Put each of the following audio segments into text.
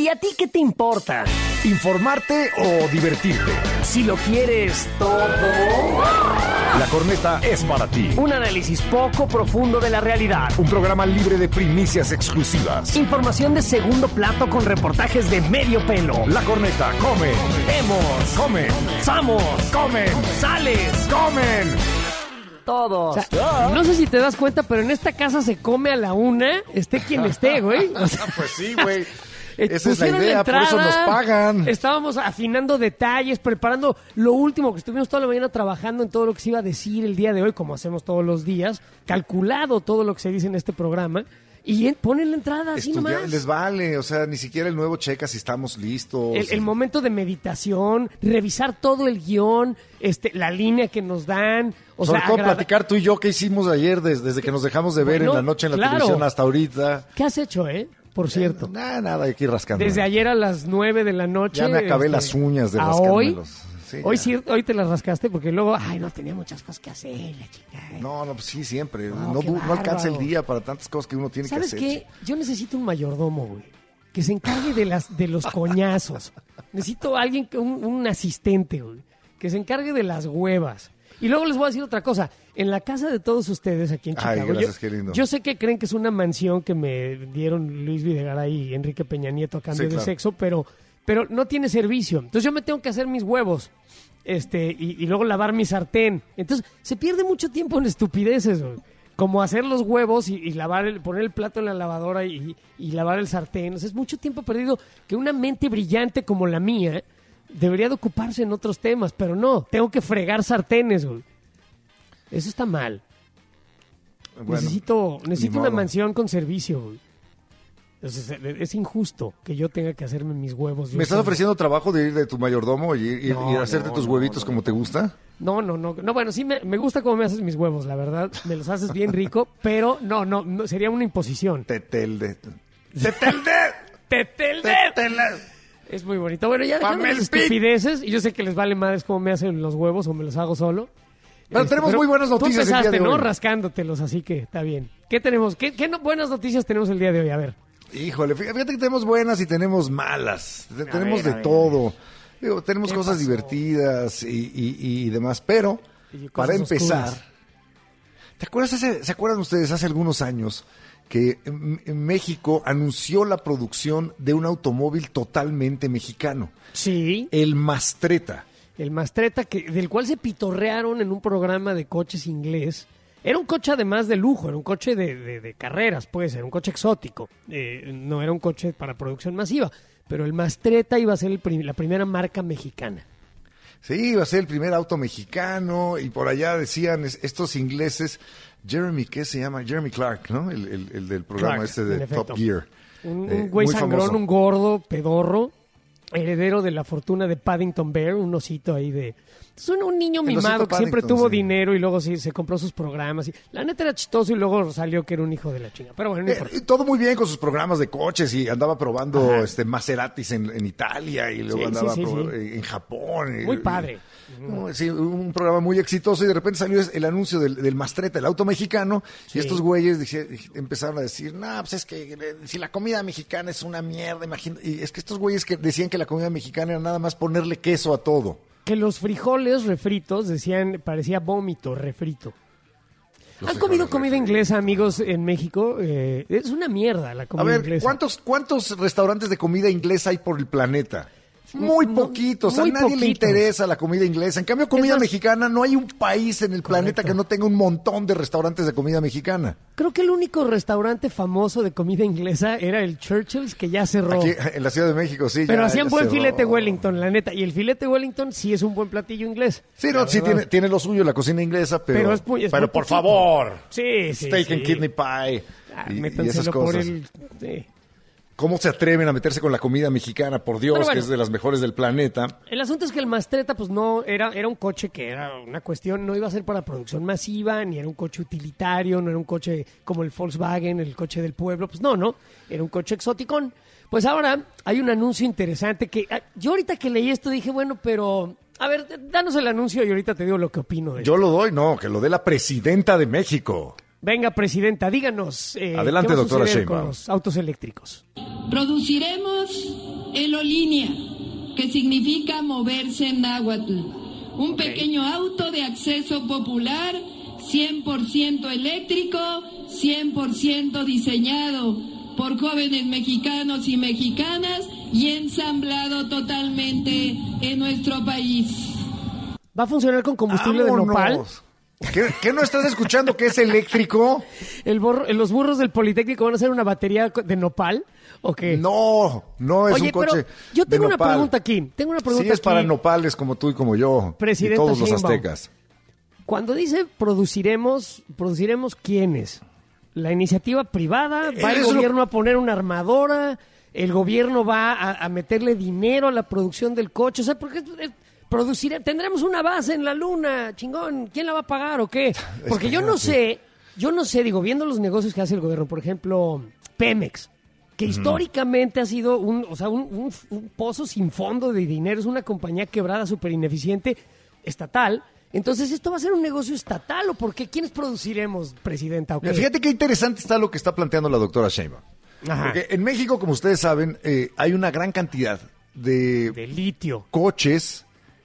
¿Y a ti qué te importa? ¿Informarte o divertirte? Si lo quieres todo. La Corneta es para ti. Un análisis poco profundo de la realidad. Un programa libre de primicias exclusivas. Información de segundo plato con reportajes de medio pelo. La Corneta come. Vemos. Comen. Somos. Comen. Sales. Comen. Todos. O sea, no sé si te das cuenta, pero en esta casa se come a la una, esté quien esté, güey. O sea, Pues sí, güey. Esa es la pusieron idea, por eso nos pagan. Estábamos afinando detalles, preparando lo último, que estuvimos toda la mañana trabajando en todo lo que se iba a decir el día de hoy, como hacemos todos los días, calculado todo lo que se dice en este programa, y ponen la entrada así nomás. Les vale, o sea, ni siquiera el nuevo checa si estamos listos. El momento de meditación, revisar todo el guión, la línea que nos dan. Sobre todo platicar tú y yo qué hicimos ayer desde que nos dejamos de ver en la noche en la televisión hasta ahorita. ¿Qué has hecho, por cierto? Nada, aquí rascando. Desde ayer a las 9 de la noche. Ya me acabé las uñas de rascármelos. Sí, hoy te las rascaste porque luego, no tenía muchas cosas que hacer, la chica. No, pues sí, siempre. No bárbaro. alcanza el día para tantas cosas que uno tiene que hacer. ¿Sabes qué? Yo necesito un mayordomo, güey, que se encargue de los coñazos. Necesito alguien, un asistente, güey, que se encargue de las huevas. Y luego les voy a decir otra cosa. En la casa de todos ustedes aquí en Chicago, gracias, qué lindo. yo sé que creen que es una mansión que me dieron Luis Videgaray y Enrique Peña Nieto a cambio de sexo, pero no tiene servicio. Entonces yo me tengo que hacer mis huevos y luego lavar mi sartén. Entonces se pierde mucho tiempo en estupideces, güey. Como hacer los huevos y poner el plato en la lavadora y lavar el sartén. O sea, es mucho tiempo perdido que una mente brillante como la mía debería de ocuparse en otros temas, pero no, tengo que fregar sartenes, güey. Eso está mal. Bueno, necesito una mansión con servicio, güey. Es injusto que yo tenga que hacerme mis huevos. ¿Me estás ofreciendo trabajo de ir de tu mayordomo y hacerte tus huevitos como te gusta? No, bueno, sí me gusta cómo me haces mis huevos, la verdad. Me los haces bien rico, pero no sería una imposición. Tetelde. Es muy bonito. Bueno, ya dejando las estupideces, y yo sé que les vale madres cómo me hacen los huevos o me los hago solo. Pero tenemos muy buenas noticias tú empezaste, el día de hoy. ¿no? Rascándotelos, así que está bien. ¿Qué tenemos? ¿Qué buenas noticias tenemos el día de hoy? A ver. Híjole, fíjate que tenemos buenas y tenemos malas. Tenemos de todo. Digo, tenemos cosas divertidas y demás, pero para empezar, ¿se acuerdan ustedes hace algunos años que en México anunció la producción de un automóvil totalmente mexicano? Sí. El Mastretta. El Mastretta, del cual se pitorrearon en un programa de coches inglés. Era un coche además de lujo, era un coche de carreras, pues, era un coche exótico. No era un coche para producción masiva, pero el Mastretta iba a ser la primera marca mexicana. Sí, iba a ser el primer auto mexicano, y por allá decían estos ingleses, ¿qué se llama? Jeremy Clark, ¿no? El del programa Clark, de Top Gear. Un güey sangrón, famoso. Un gordo, pedorro, heredero de la fortuna de Paddington Bear, un osito ahí de... Es un niño mimado que siempre tuvo dinero y luego sí se compró sus programas. La neta era chistoso y luego salió que era un hijo de la chinga. Pero bueno, no importa. Todo muy bien con sus programas de coches y andaba probando Maseratis en Italia y luego andaba en Japón. Muy padre. Sí, un programa muy exitoso y de repente salió el anuncio del Mastretta, el auto mexicano, y estos güeyes empezaron a decir, pues es que si la comida mexicana es una mierda, imagínate. Y es que estos güeyes que decían que la comida mexicana era nada más ponerle queso a todo. Que los frijoles refritos parecía vómito refrito. ¿Han comido comida inglesa, amigos, en México? Es una mierda la comida inglesa. ¿Cuántos restaurantes de comida inglesa hay por el planeta? Muy poquitos, a nadie le interesa la comida inglesa. En cambio, comida mexicana, no hay un país en el planeta que no tenga un montón de restaurantes de comida mexicana. Creo que el único restaurante famoso de comida inglesa era el Churchill's, que ya cerró. Aquí en la Ciudad de México, sí. Pero hacían buen filete Wellington, la neta. Y el filete Wellington sí es un buen platillo inglés. Sí, tiene lo suyo la cocina inglesa, pero por favor. Sí. Steak and kidney pie. Y esas cosas. Sí. ¿Cómo se atreven a meterse con la comida mexicana? Por Dios, que es de las mejores del planeta. El asunto es que el Mastretta, pues no, era un coche que era una cuestión, no iba a ser para producción masiva, ni era un coche utilitario, no era un coche como el Volkswagen, el coche del pueblo, pues no, era un coche exoticón. Pues ahora hay un anuncio interesante que yo ahorita que leí esto dije, bueno, pero... A ver, danos el anuncio y ahorita te digo lo que opino de esto. Yo lo doy, que lo dé la presidenta de México. Venga, presidenta, díganos. Adelante, doctora Sheinbaum. Con los autos eléctricos. Produciremos Elolínea, que significa moverse en náhuatl. Un pequeño auto de acceso popular, 100% eléctrico, 100% diseñado por jóvenes mexicanos y mexicanas y ensamblado totalmente en nuestro país. ¿Va a funcionar con combustible de nopal? ¿Qué no estás escuchando que es eléctrico? ¿Los burros del Politécnico van a hacer una batería de nopal? ¿O qué? No es un coche. Pero yo tengo de una nopal. pregunta aquí. Sí, es para nopales como tú y como yo. Presidenta y todos los Sheinbaum. aztecas. Cuando dice produciremos ¿quiénes? ¿La iniciativa privada? ¿Va el gobierno a poner una armadora? ¿El gobierno va a meterle dinero a la producción del coche? O sea, porque tendremos una base en la luna, chingón. ¿Quién la va a pagar o qué? Porque yo no sé, digo, viendo los negocios que hace el gobierno, por ejemplo, Pemex, que históricamente ha sido un pozo sin fondo de dinero, es una compañía quebrada, súper ineficiente, estatal. Entonces, ¿esto va a ser un negocio estatal o por qué? ¿Quiénes produciremos, presidenta? Okay. Fíjate qué interesante está lo que está planteando la doctora Sheinbaum. Ajá. Porque en México, como ustedes saben, hay una gran cantidad de litio, coches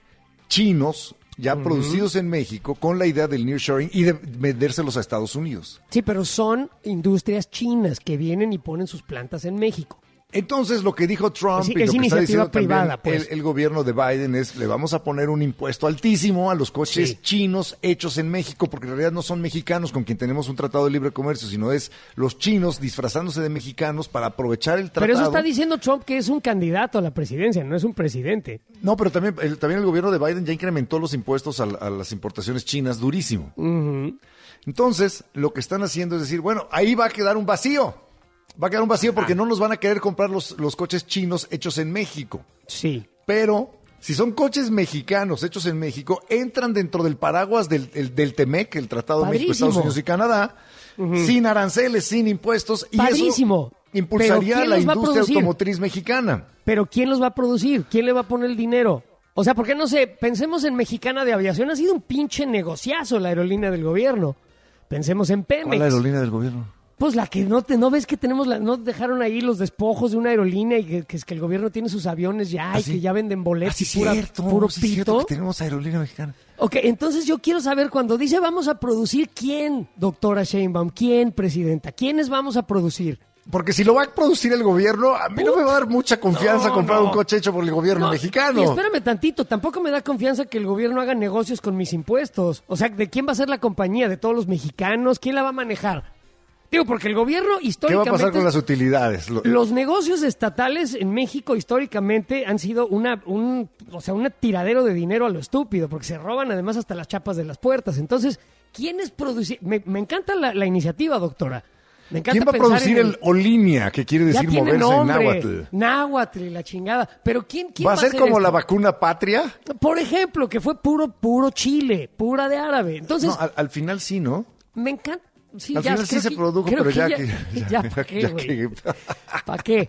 chinos ya producidos en México con la idea del nearshoring y de vendérselos a Estados Unidos. Sí, pero son industrias chinas que vienen y ponen sus plantas en México. Entonces, lo que dijo Trump y lo que está diciendo privada, también pues. el gobierno de Biden es, le vamos a poner un impuesto altísimo a los coches chinos hechos en México, porque en realidad no son mexicanos con quien tenemos un tratado de libre comercio, sino es los chinos disfrazándose de mexicanos para aprovechar el tratado. Pero eso está diciendo Trump, que es un candidato a la presidencia, no es un presidente. No, pero también el gobierno de Biden ya incrementó los impuestos a las importaciones chinas durísimo. Uh-huh. Entonces, lo que están haciendo es decir, bueno, ahí va a quedar un vacío. Va a quedar un vacío porque no nos van a querer comprar los coches chinos hechos en México. Sí. Pero si son coches mexicanos hechos en México, entran dentro del paraguas del TEMEC, el Tratado de México, Estados Unidos y Canadá, sin aranceles, sin impuestos. Y eso impulsaría la industria automotriz mexicana. Pero ¿quién los va a producir? ¿Quién le va a poner el dinero? O sea, porque no sé, pensemos en Mexicana de Aviación. Ha sido un pinche negociazo la aerolínea del gobierno. Pensemos en Pemex. ¿Cuál aerolínea del gobierno? Pues la que no ves que tenemos, no dejaron ahí los despojos de una aerolínea y que el gobierno tiene sus aviones ya y que ya venden boletos y puro pito. Cierto que tenemos aerolínea mexicana. Ok, entonces yo quiero saber, cuando dice vamos a producir, ¿quién, doctora Sheinbaum? ¿Quién, presidenta? ¿Quiénes vamos a producir? Porque si lo va a producir el gobierno, a mí no me va a dar mucha confianza comprar un coche hecho por el gobierno mexicano. Y espérame tantito, tampoco me da confianza que el gobierno haga negocios con mis impuestos. O sea, ¿de quién va a ser la compañía? ¿De todos los mexicanos? ¿Quién la va a manejar? Digo, porque el gobierno históricamente... ¿Qué va a pasar con las utilidades? Los negocios estatales en México históricamente han sido un tiradero de dinero a lo estúpido, porque se roban además hasta las chapas de las puertas. Entonces, ¿quiénes producen? Me encanta la iniciativa, doctora. Me encanta. ¿Quién va a producir el Olínea, que quiere decir moverse nombre, en náhuatl? Náhuatl y la chingada. Pero ¿quién va a ser como la vacuna patria? Por ejemplo, que fue puro chile, pura de árabe. Entonces, no, al final sí, ¿no? Me encanta. Sí, al final sí se produjo, pero ya ¿para qué? ¿Para qué?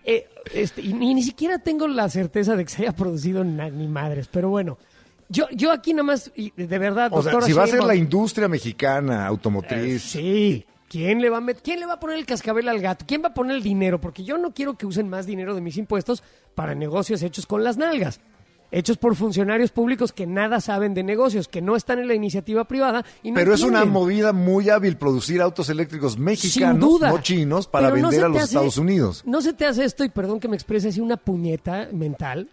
Y ni siquiera tengo la certeza de que se haya producido ni madres, pero bueno. Yo aquí nada más, de verdad, doctora, o sea, si va a ser la industria mexicana automotriz. Sí. ¿Quién le va a poner el cascabel al gato? ¿Quién va a poner el dinero? Porque yo no quiero que usen más dinero de mis impuestos para negocios hechos con las nalgas. Hechos por funcionarios públicos que nada saben de negocios, que no están en la iniciativa privada. Y no pero entienden. Es una movida muy hábil producir autos eléctricos mexicanos, no chinos, para vender a los Estados Unidos. ¿No se te hace esto, y perdón que me exprese así, una puñeta mental?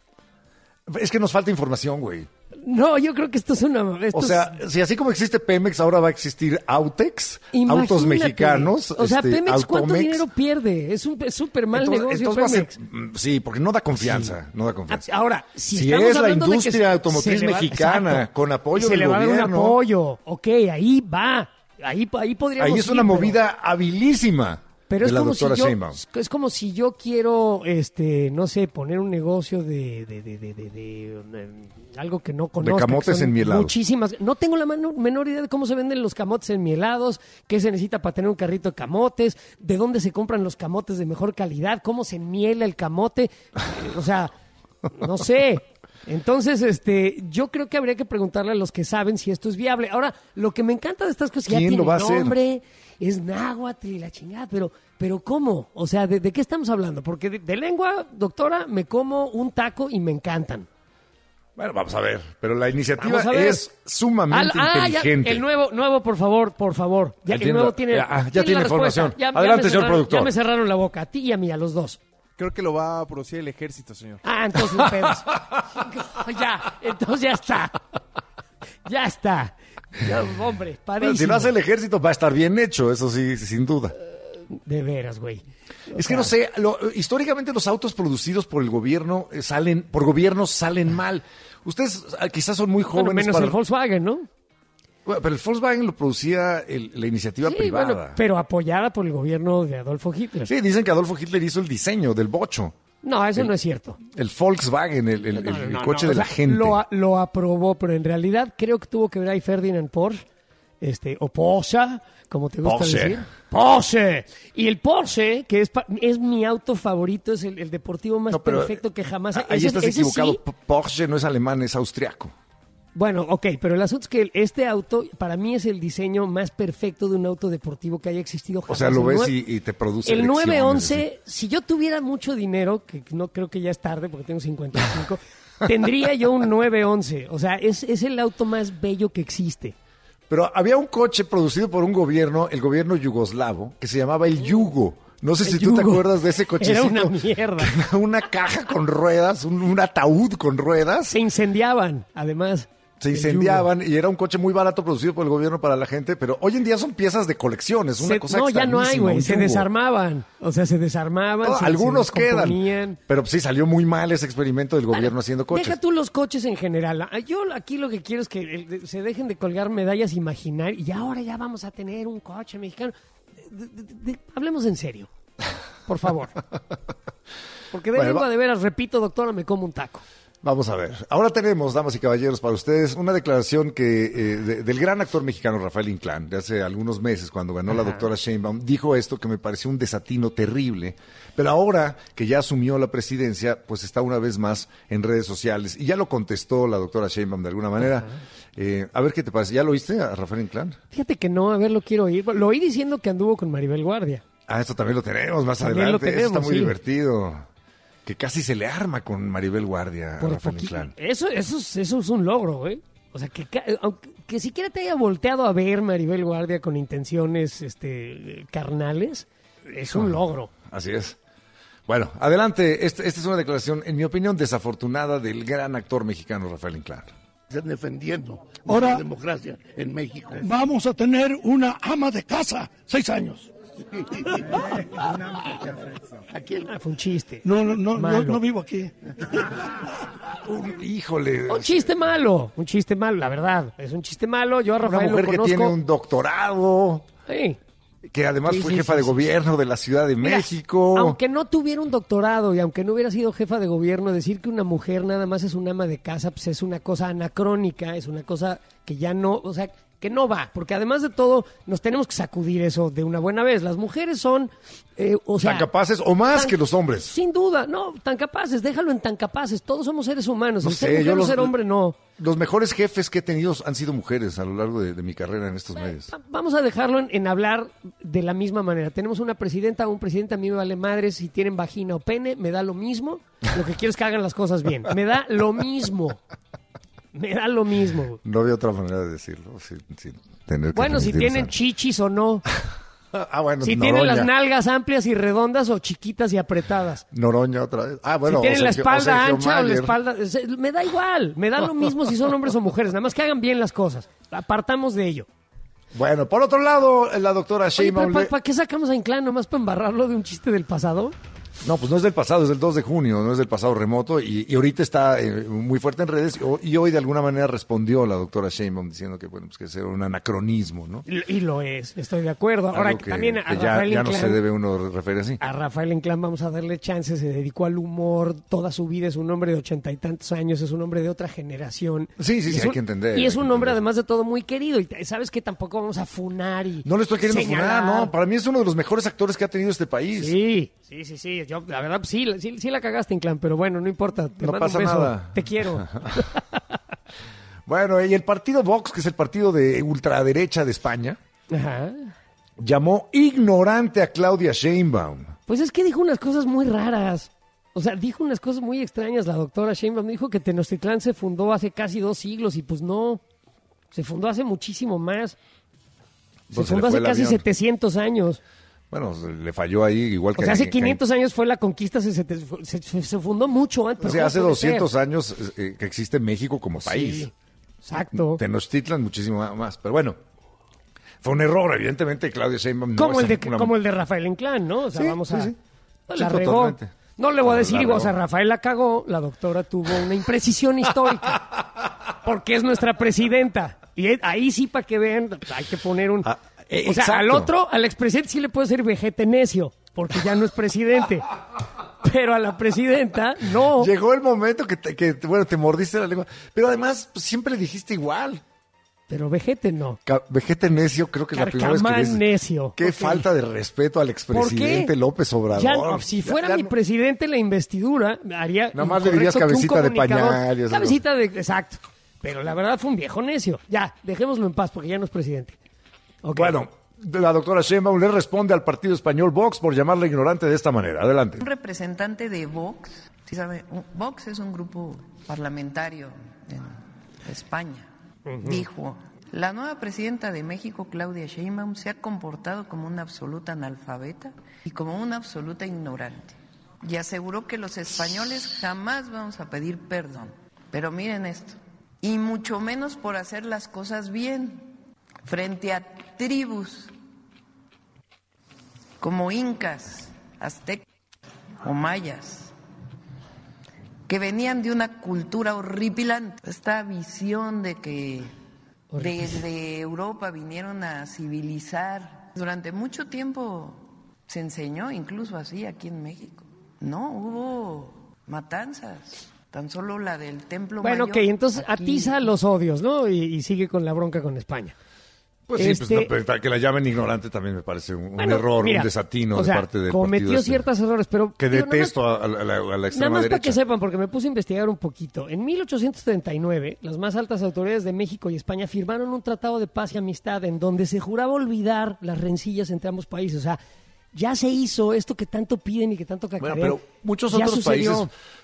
Es que nos falta información, güey. No, yo creo que esto es una... si así como existe Pemex, ahora va a existir Autex, autos mexicanos. O sea, Pemex, Automex. ¿Cuánto dinero pierde? Es súper mal negocio Pemex. Sí, porque no da confianza, no da confianza. Ahora, si es la industria automotriz mexicana, con apoyo del gobierno... Se le va a dar un apoyo. Ok, ahí va. Ahí podríamos Ahí es una movida habilísima. Pero es como si yo quiero, no sé, poner un negocio de algo que no conozco. De camotes enmielados. Muchísimas. No tengo la menor idea de cómo se venden los camotes enmielados, qué se necesita para tener un carrito de camotes, de dónde se compran los camotes de mejor calidad, cómo se enmiela el camote. O sea, no sé. Entonces, yo creo que habría que preguntarle a los que saben si esto es viable. Ahora, lo que me encanta de estas cosas, ya tiene nombre. es náhuatl y la chingada, pero ¿cómo? O sea, ¿de qué estamos hablando? Porque de lengua, doctora, me como un taco y me encantan. Bueno, vamos a ver, pero la iniciativa es sumamente inteligente. Ya, el nuevo, por favor. Ya, el nuevo tiene tiene información. Adelante, señor productor. Ya me cerraron la boca, a ti y a mí, a los dos. Creo que lo va a producir el ejército, señor. Entonces no pedos. Entonces ya está. Ya está. Ya, hombre, padrísimo. Bueno, si lo hace el ejército va a estar bien hecho, eso sí, sin duda. De veras, güey. Es que no sé, históricamente los autos producidos por el gobierno salen mal. Ustedes quizás son muy jóvenes. Menos el Volkswagen, ¿no? Bueno, pero el Volkswagen lo producía la iniciativa privada. Bueno, pero apoyada por el gobierno de Adolfo Hitler. Sí, dicen que Adolfo Hitler hizo el diseño del bocho. No, eso no es cierto. El Volkswagen, el coche de la gente. Lo aprobó, pero en realidad creo que tuvo que ver ahí Ferdinand Porsche, o Porsche, como te gusta decir. Porsche. Y el Porsche, que es mi auto favorito, es el deportivo más perfecto que jamás... Ahí estás equivocado. Sí. Porsche no es alemán, es austriaco. Bueno, ok, pero el asunto es que este auto, para mí, es el diseño más perfecto de un auto deportivo que haya existido jamás. O sea, lo ves y te produce el 911, si yo tuviera mucho dinero, que no creo que ya es tarde porque tengo 55, tendría yo un 911. O sea, es el auto más bello que existe. Pero había un coche producido por un gobierno, el gobierno yugoslavo, que se llamaba el Yugo. No sé si tú te acuerdas de ese cochecito. Era una mierda. Una caja con ruedas, un ataúd con ruedas. Se incendiaban, además. Se incendiaban y era un coche muy barato producido por el gobierno para la gente, pero hoy en día son piezas de colección, es una cosa ya no hay, güey, se desarmaban. O sea, se desarmaban. Algunos quedan, pero sí salió muy mal ese experimento del gobierno haciendo coches. Deja tú los coches en general. Yo aquí lo que quiero es que se dejen de colgar medallas imaginarias y ahora ya vamos a tener un coche mexicano. Hablemos en serio, por favor. Porque de veras, repito, doctora, me como un taco. Vamos a ver. Ahora tenemos, damas y caballeros, para ustedes una declaración que del gran actor mexicano Rafael Inclán, de hace algunos meses, cuando ganó la doctora Sheinbaum, dijo esto que me pareció un desatino terrible, pero ahora que ya asumió la presidencia, pues está una vez más en redes sociales, y ya lo contestó la doctora Sheinbaum de alguna manera. A ver qué te parece. ¿Ya lo oíste a Rafael Inclán? Fíjate que no, a ver, lo quiero oír. Lo oí diciendo que anduvo con Maribel Guardia. Esto también lo tenemos más adelante. Eso está muy divertido. Que casi se le arma con Maribel Guardia a Rafael Inclán. Eso es un logro, güey. O sea, que siquiera te haya volteado a ver Maribel Guardia con intenciones carnales, es un logro. Así es. Bueno, adelante. Esta es una declaración, en mi opinión, desafortunada del gran actor mexicano Rafael Inclán. Defendiendo la democracia en México. Vamos a tener una ama de casa, 6 años. Fue un chiste. No vivo aquí. Híjole. Un chiste malo, la verdad. Es un chiste malo. Yo a Rafael lo conozco. Una mujer que tiene un doctorado. Sí. Que además fue jefa de gobierno de la Ciudad de México. Aunque no tuviera un doctorado y aunque no hubiera sido jefa de gobierno, decir que una mujer nada más es una ama de casa, pues es una cosa anacrónica, es una cosa que ya no, o sea, que no va, porque además de todo nos tenemos que sacudir eso de una buena vez. Las mujeres son, tan capaces o más que los hombres. Sin duda, no, tan capaces, déjalo en tan capaces. Todos somos seres humanos. No si sé, yo ser hombre, no. Los mejores jefes que he tenido han sido mujeres a lo largo de mi carrera en estos medios. Vamos a dejarlo en hablar de la misma manera. Tenemos una presidenta o un presidente, a mí me vale madre si tienen vagina o pene, me da lo mismo. Lo que quiero es que hagan las cosas bien. Me da lo mismo. Me da lo mismo. No había otra manera de decirlo sin tener que... Bueno, si tienen chichis o no. Bueno, si tienen las nalgas amplias y redondas o chiquitas y apretadas. Noroña otra vez. Bueno. Si tienen la espalda ancha o la espalda... Me da igual. Me da lo mismo si son hombres o mujeres. Nada más que hagan bien las cosas. Apartamos de ello. Bueno, por otro lado, la doctora Sheinbaum... ¿Para qué sacamos a Inclán? ¿Nomás para embarrarlo de un chiste del pasado? No, pues no es del pasado, es del 2 de junio, no es del pasado remoto y ahorita está muy fuerte en redes y hoy de alguna manera respondió la doctora Sheinbaum diciendo que bueno, pues que es un anacronismo, ¿no? Y lo es, estoy de acuerdo. Ahora que también a Rafael ya Inclán, no se debe uno referir así. A Rafael Inclán vamos a darle chance, se dedicó al humor, toda su vida es un hombre de 80 y tantos años, es un hombre de otra generación. Sí, hay que entender. Y es un hombre además de todo muy querido y sabes que tampoco vamos a funar y no le estoy queriendo funar, no, para mí es uno de los mejores actores que ha tenido este país. Sí, yo la verdad sí la cagaste, Inclán, pero bueno, no importa. Te mando pasa un beso. Nada. Te quiero. Bueno, y el partido Vox, que es el partido de ultraderecha de España, ajá, llamó ignorante a Claudia Sheinbaum. Pues es que dijo unas cosas muy raras. O sea, dijo unas cosas muy extrañas la doctora Sheinbaum. Dijo que Tenochtitlán se fundó hace casi 2 siglos y pues no. Se fundó hace muchísimo más. Se fundó hace casi 700 años. Bueno, le falló ahí igual que... O sea, hace 500 años fue la conquista, se fundó mucho antes. O sea, hace 200 años que existe México como país. Sí, exacto. Tenochtitlan muchísimo más, pero bueno. Fue un error, evidentemente, Claudia Sheinbaum. Como el de Rafael Inclán, ¿no? O sea, sí. La regó. No le voy a decir, o sea, Rafael la cagó, la doctora tuvo una imprecisión histórica, porque es nuestra presidenta. Y ahí sí, para que vean, hay que poner un... o sea, al expresidente sí le puede ser vejete necio, porque ya no es presidente. Pero a la presidenta, no. Llegó el momento que te mordiste la lengua. Pero además, pues, siempre le dijiste igual. Pero vejete no. Vejete necio, creo que es la primera vez que ves. Necio. Qué falta de respeto al expresidente López Obrador. Ya no, si fuera mi presidente la investidura, haría... Nada más le dirías cabecita de pañal. Cabecita de... Exacto. Pero la verdad fue un viejo necio. Ya, dejémoslo en paz porque ya no es presidente. Okay. Bueno, la doctora Sheinbaum le responde al partido español Vox por llamarle ignorante de esta manera. Adelante. Un representante de Vox, ¿sí sabe? Vox es un grupo parlamentario en España. Dijo, la nueva presidenta de México, Claudia Sheinbaum, se ha comportado como una absoluta analfabeta y como una absoluta ignorante. Y aseguró que los españoles jamás vamos a pedir perdón. Pero miren esto, y mucho menos por hacer las cosas bien, frente a tribus como incas, aztecas o mayas, que venían de una cultura horripilante. Esta visión de que desde Europa vinieron a civilizar. Durante mucho tiempo se enseñó incluso así aquí en México. No, hubo matanzas. Tan solo la del Templo Mayor. Bueno, ok, entonces aquí atiza los odios, ¿no? Y sigue con la bronca con España. Pues sí, pues, que la llamen ignorante también me parece un error, un desatino de parte del cometió partido ciertos errores, pero... Que detesto a la extrema derecha. Nada más para que sepan, porque me puse a investigar un poquito. En 1839, las más altas autoridades de México y España firmaron un tratado de paz y amistad en donde se juraba olvidar las rencillas entre ambos países. O sea, ya se hizo esto que tanto piden y que tanto cacarean. Bueno, pero muchos otros países,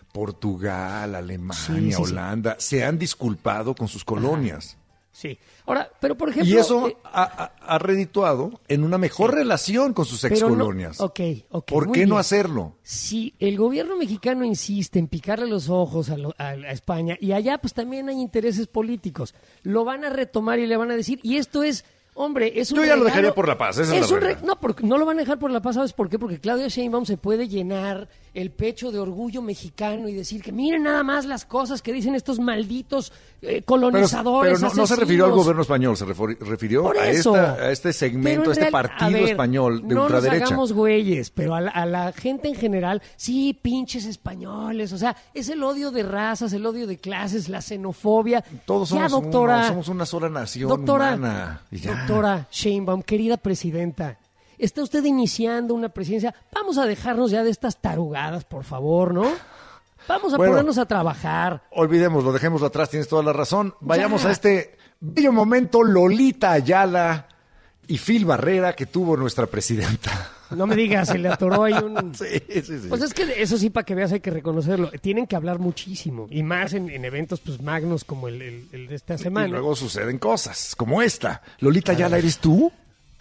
Portugal, Alemania, Holanda, se han disculpado con sus colonias. Sí. Ahora, pero por ejemplo... Y eso ha redituado en una mejor relación con sus excolonias. Ok. ¿Por qué no hacerlo? Si el gobierno mexicano insiste en picarle los ojos a España, y allá pues también hay intereses políticos, lo van a retomar y le van a decir, y esto es... Hombre, es un Yo ya regalo, lo dejaría por la paz, esa es la verdad. No, porque no lo van a dejar por la paz, ¿sabes por qué? Porque Claudia Sheinbaum se puede llenar el pecho de orgullo mexicano y decir que miren nada más las cosas que dicen estos malditos colonizadores. Pero no se refirió al gobierno español, se refirió a este segmento, a este partido español de ultraderecha. No nos hagamos güeyes, pero a la gente en general, sí, pinches españoles, o sea, es el odio de razas, el odio de clases, la xenofobia. Todos somos una sola nación humana. Y ya. Doctora Sheinbaum, querida presidenta, está usted iniciando una presidencia. Vamos a dejarnos ya de estas tarugadas, por favor, ¿no? Vamos a ponernos a trabajar. Olvidémoslo, dejémoslo atrás, tienes toda la razón. Vayamos a este bello momento Lolita Ayala y Phil Barrera que tuvo nuestra presidenta. No me digas, se le atoró ahí un... Sí. Pues es que eso sí, para que veas, hay que reconocerlo. Tienen que hablar muchísimo, y más en eventos pues magnos como el de esta semana. Y luego suceden cosas como esta. Lolita Ayala, ¿eres tú?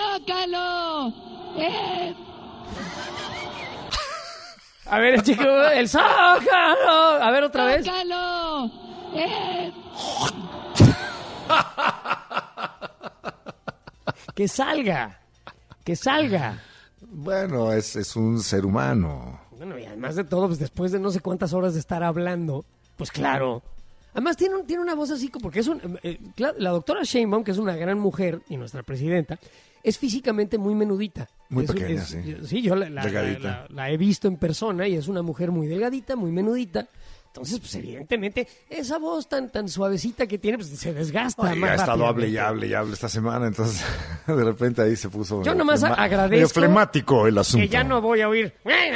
¡Zócalo! A ver, chico, el Zócalo. A ver, otra vez. ¡Zócalo! Que salga. Bueno, es un ser humano. Bueno, y además de todo, pues después de no sé cuántas horas de estar hablando, pues claro. Además tiene una voz así, porque la doctora Sheinbaum, que es una gran mujer y nuestra presidenta, es físicamente muy menudita. Muy pequeña, sí. Sí, yo la he visto en persona y es una mujer muy delgadita, muy menudita. Entonces, pues evidentemente, esa voz tan suavecita que tiene, pues se desgasta Ay, más ha estado rápidamente. hable y hable esta semana, entonces de repente ahí se puso... Yo nomás agradezco medio flemático el asunto. que ya no voy a oír.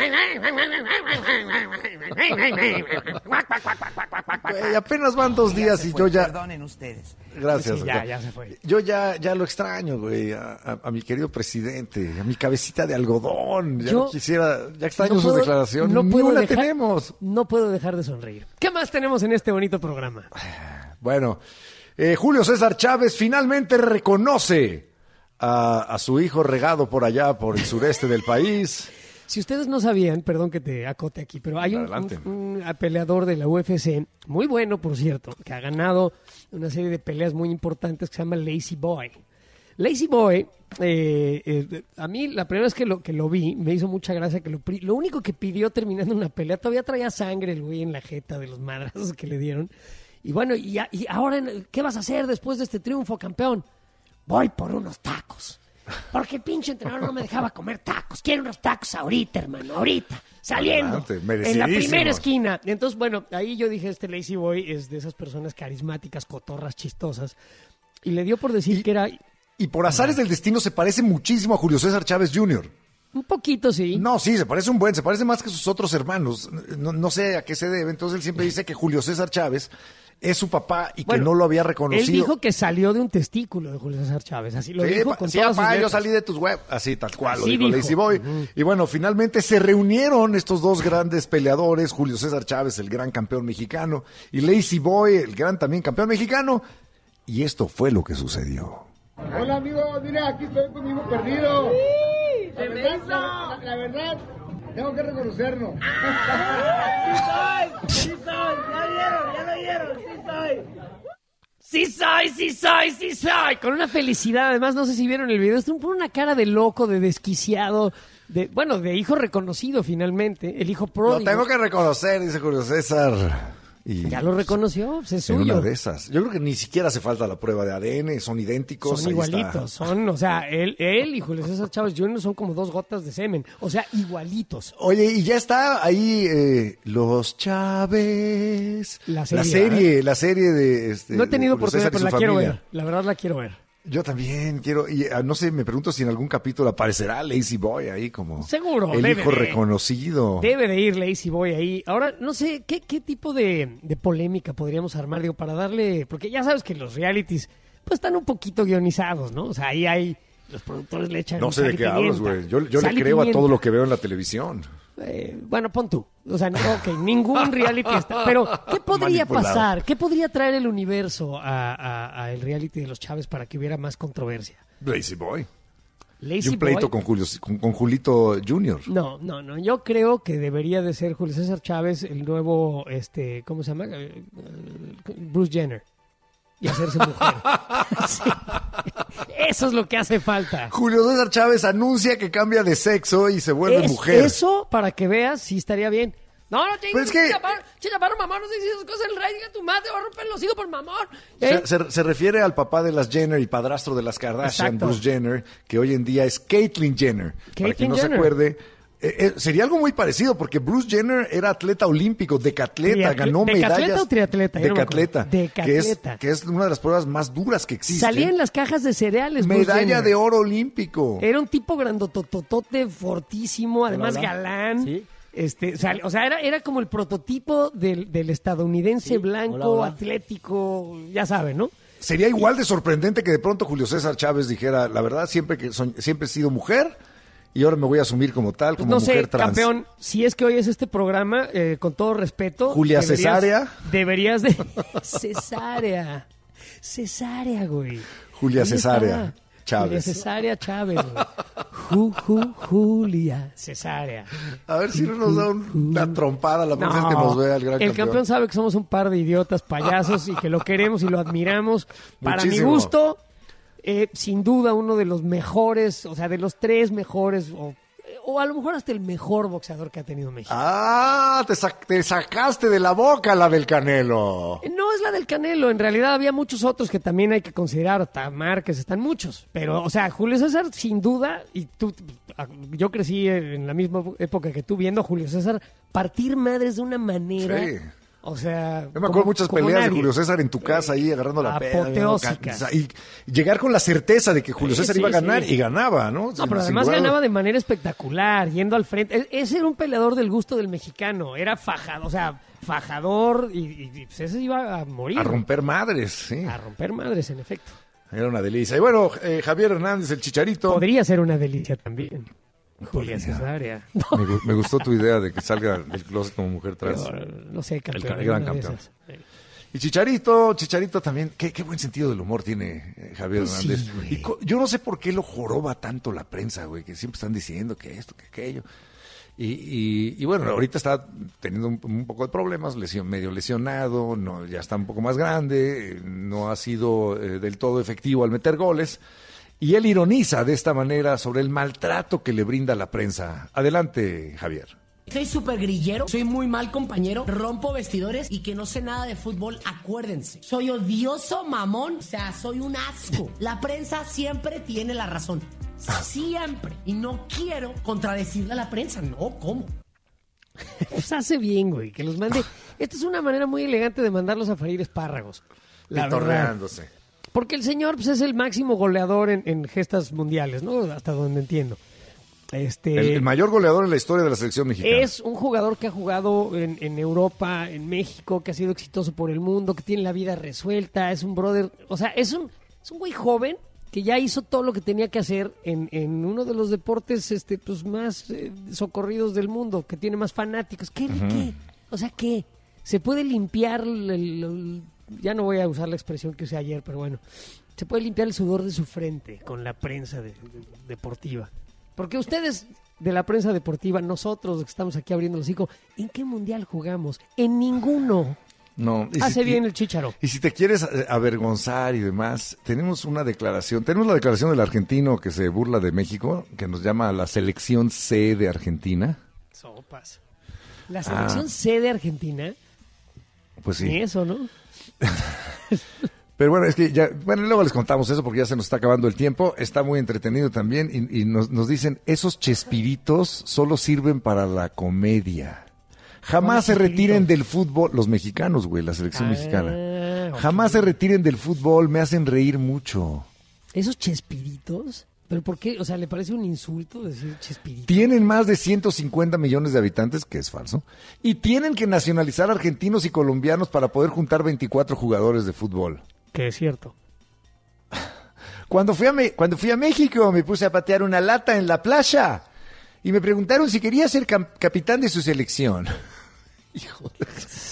Güey, apenas van 2 días y yo ya... Perdonen ustedes. Gracias. Sí, ya se fue. Yo ya lo extraño, güey, a mi querido presidente, a mi cabecita de algodón. Ya extraño sus declaraciones. No Ni puedo una dejar, tenemos. No puedo dejar de sonreír. ¿Qué más tenemos en este bonito programa? Bueno, Julio César Chávez finalmente reconoce a su hijo regado por allá, por el sureste del país. Si ustedes no sabían, perdón que te acote aquí, pero hay un peleador de la UFC, muy bueno por cierto, que ha ganado una serie de peleas muy importantes que se llama Lazy Boy. Lazy Boy, a mí la primera vez que lo vi, me hizo mucha gracia que lo único que pidió terminando una pelea, todavía traía sangre el güey en la jeta de los madrazos que le dieron. Y bueno, y ahora, ¿qué vas a hacer después de este triunfo, campeón? Voy por unos tacos. Porque el pinche entrenador no me dejaba comer tacos. Quiero unos tacos ahorita, hermano, ahorita. Saliendo. Adelante, En la primera esquina. Entonces, bueno, ahí yo dije, este Lazy Boy es de esas personas carismáticas, cotorras, chistosas. Y le dio por decir que era... Y por azares del destino se parece muchísimo a Julio César Chávez Jr. Un poquito, sí. No, sí, se parece se parece más que sus otros hermanos. No sé a qué se debe. Entonces él siempre dice que Julio César Chávez es su papá y que no lo había reconocido. Él dijo que salió de un testículo de Julio César Chávez. Así lo dijo con todas sus papá, yo letras. salí de tus huevos. Así, tal cual, Así lo dijo Lazy Boy. Uh-huh. Y bueno, finalmente se reunieron estos dos grandes peleadores, Julio César Chávez, el gran campeón mexicano, y Lazy Boy, el gran también campeón mexicano. Y esto fue lo que sucedió. Hola amigos, mira, aquí estoy con mi hijo perdido. Sí, la verdad, tengo que reconocerlo. Sí soy, ya lo vieron, Sí soy. Con una felicidad, además, no sé si vieron el video, es una cara de loco, de desquiciado, de hijo reconocido finalmente, el hijo pródigo. Lo tengo que reconocer, dice Julio César. Y ya lo reconoció, pues es en suyo. una de esas. Yo creo que ni siquiera hace falta la prueba de ADN, son idénticos. Son igualitos, o sea, él y Julio César Chávez Jr. son como 2 gotas de semen, o sea, igualitos. Oye, y ya está ahí Los Chávez. La serie de no he tenido Julio oportunidad, César pero la familia. quiero ver, la verdad la quiero ver. Yo también quiero, y no sé, me pregunto si en algún capítulo aparecerá Lazy Boy ahí como seguro, el hijo reconocido. Debe de ir Lazy Boy ahí. Ahora, no sé, ¿qué tipo de polémica podríamos armar? Digo, para darle, porque ya sabes que los realities pues están un poquito guionizados, ¿no? O sea, ahí hay, los productores le echan no sé de qué hablas, güey. Yo le creo a todo lo que veo en la televisión. Bueno, pon tú. O sea, ningún reality está. Pero, ¿qué podría pasar? ¿Qué podría traer el universo a el reality de los Chávez para que hubiera más controversia? Lazy Boy. Lazy y un pleito Boy. con Julito Jr. No. Yo creo que debería de ser Julio César Chávez el nuevo, ¿cómo se llama? Bruce Jenner. Y hacerse mujer. Sí. Eso es lo que hace falta. Julio César Chávez anuncia que cambia de sexo y se vuelve mujer. Eso, para que veas, sí estaría bien. No, Pero es que... Chaparro, mamá, no se dice esas cosas en el radio, diga tu madre, va a romper los hijos por mamón. Se refiere al papá de las Jenner y padrastro de las Kardashian, Exacto. Bruce Jenner, que hoy en día es Caitlyn Jenner. Para quien no se acuerde, sería algo muy parecido, porque Bruce Jenner era atleta olímpico, decatleta, ganó medallas. ¿Decatleta o triatleta? Decatleta. Decatleta. Que es una de las pruebas más duras que existen. Salía en las cajas de cereales. Medalla de oro olímpico. Era un tipo grandototote, fortísimo, además galán. ¿Sí? O sea, era como el prototipo del estadounidense blanco, hola. Atlético, ya saben, ¿no? Sería igual de sorprendente que de pronto Julio César Chávez dijera, la verdad, siempre he sido mujer y ahora me voy a asumir como tal, como mujer trans. Campeón, si es que hoy es este programa, con todo respeto... Julia Cesárea. Deberías de... Cesárea, güey. Julia Cesárea Chávez. Julia Cesárea Chávez, güey. Julia Cesárea. A ver si no nos da una trompada la próxima vez que nos vea el gran campeón. El campeón sabe que somos un par de idiotas payasos y que lo queremos y lo admiramos. Para Muchísimo. mi gusto, sin duda uno de los mejores, o sea, de los 3 mejores, o a lo mejor hasta el mejor boxeador que ha tenido México. Ah, te sacaste de la boca la del Canelo. No es la del Canelo, en realidad había muchos otros que también hay que considerar, hasta Márquez, están muchos, pero, o sea, Julio César, sin duda, y yo crecí en la misma época que tú viendo a Julio César partir madres de una manera... Sí. O sea, yo me acuerdo muchas peleas de Julio César en tu casa ahí agarrando la peda. Apoteósicas. Y llegar con la certeza de que Julio César iba a ganar y ganaba, ¿no? No, pero además ganaba de manera espectacular, yendo al frente. Ese era un peleador del gusto del mexicano. Era fajado, o sea, fajador y pues ese iba a morir. A romper madres, sí. A romper madres, en efecto. Era una delicia. Y bueno, Javier Hernández, el Chicharito. Podría ser una delicia también. Julia Cesárea. Me gustó tu idea de que salga del closet como mujer trans. No sé, campeón. El gran campeón. Y Chicharito también. Qué buen sentido del humor tiene Javier Hernández. Sí, y yo no sé por qué lo joroba tanto la prensa, güey, que siempre están diciendo que esto, que aquello. Y bueno, ahorita está teniendo un poco de problemas, medio lesionado, ya está un poco más grande, no ha sido del todo efectivo al meter goles. Y él ironiza de esta manera sobre el maltrato que le brinda la prensa. Adelante, Javier. Soy súper grillero, soy muy mal compañero, rompo vestidores y que no sé nada de fútbol, acuérdense. Soy odioso, mamón, o sea, soy un asco. La prensa siempre tiene la razón. Siempre. Y no quiero contradecirle a la prensa. No, ¿cómo? Pues hace bien, güey, que los mande. Esta es una manera muy elegante de mandarlos a freír espárragos. Pitorreándose. Porque el señor pues, es el máximo goleador en gestas mundiales, ¿no? Hasta donde entiendo. El mayor goleador en la historia de la selección mexicana. Es un jugador que ha jugado en Europa, en México, que ha sido exitoso por el mundo, que tiene la vida resuelta, es un brother, o sea, es un güey joven que ya hizo todo lo que tenía que hacer en uno de los deportes pues más socorridos del mundo, que tiene más fanáticos. ¿Qué? O sea, ¿qué? Se puede limpiar ya no voy a usar la expresión que usé ayer, pero bueno, se puede limpiar el sudor de su frente con la prensa deportiva. Porque ustedes de la prensa deportiva, nosotros que estamos aquí abriendo el hocico, ¿en qué mundial jugamos? En ninguno. No. Hace bien el Chícharo. Y si te quieres avergonzar y demás, tenemos la declaración del argentino que se burla de México, que nos llama la selección C de Argentina. Sopas. ¿La selección C de Argentina? Pues sí. Ni eso, ¿no? Pero bueno, es que luego les contamos eso porque ya se nos está acabando el tiempo. Está muy entretenido también y nos dicen, esos chespiritos solo sirven para la comedia. Jamás se retiren del fútbol, los mexicanos, güey, la selección mexicana. Jamás se retiren del fútbol, me hacen reír mucho. ¿Esos chespiritos? ¿Pero por qué? O sea, ¿le parece un insulto decir chespirito? Tienen más de 150 millones de habitantes, que es falso, y tienen que nacionalizar argentinos y colombianos para poder juntar 24 jugadores de fútbol. Que es cierto. Cuando fui a México me puse a patear una lata en la playa y me preguntaron si quería ser capitán de su selección. Hijo de...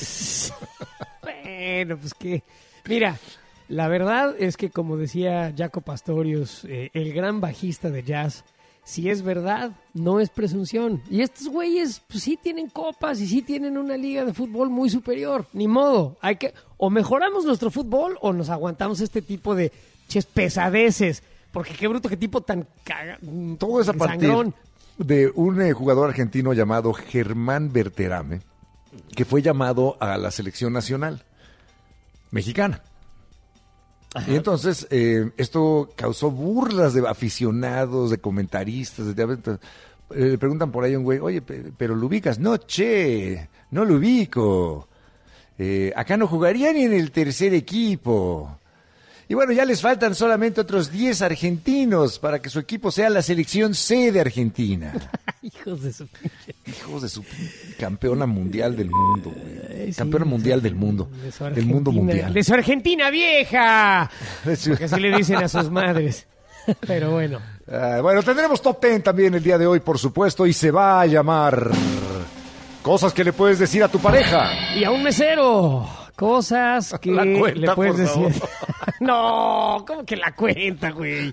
Bueno, pues que... Mira, la verdad es que como decía Jaco Pastorius, el gran bajista de jazz, si es verdad, no es presunción. Y estos güeyes pues, sí tienen copas y sí tienen una liga de fútbol muy superior. Ni modo. O mejoramos nuestro fútbol o nos aguantamos este tipo de pesadeces. Porque qué bruto, qué tipo tan todo es a partir sangrón. De un jugador argentino llamado Germán Berterame, que fue llamado a la selección nacional mexicana. Ajá. Y entonces esto causó burlas de aficionados, de comentaristas. Le preguntan por ahí a un güey, oye, pero ¿lo ubicas? No, no lo ubico. Acá no jugaría ni en el tercer equipo. Y bueno, ya les faltan solamente otros 10 argentinos para que su equipo sea la selección C de Argentina. Hijos de su campeona mundial del mundo, güey. Campeona mundial del mundo. Del mundo mundial. De su Argentina vieja. Porque así le dicen a sus madres. Pero bueno. Bueno, tendremos Top 10 también el día de hoy, por supuesto, y se va a llamar Cosas que le puedes decir a tu pareja. Y a un mesero. Cosas que la cuenta, le puedes decir. No, ¿cómo que la cuenta, güey?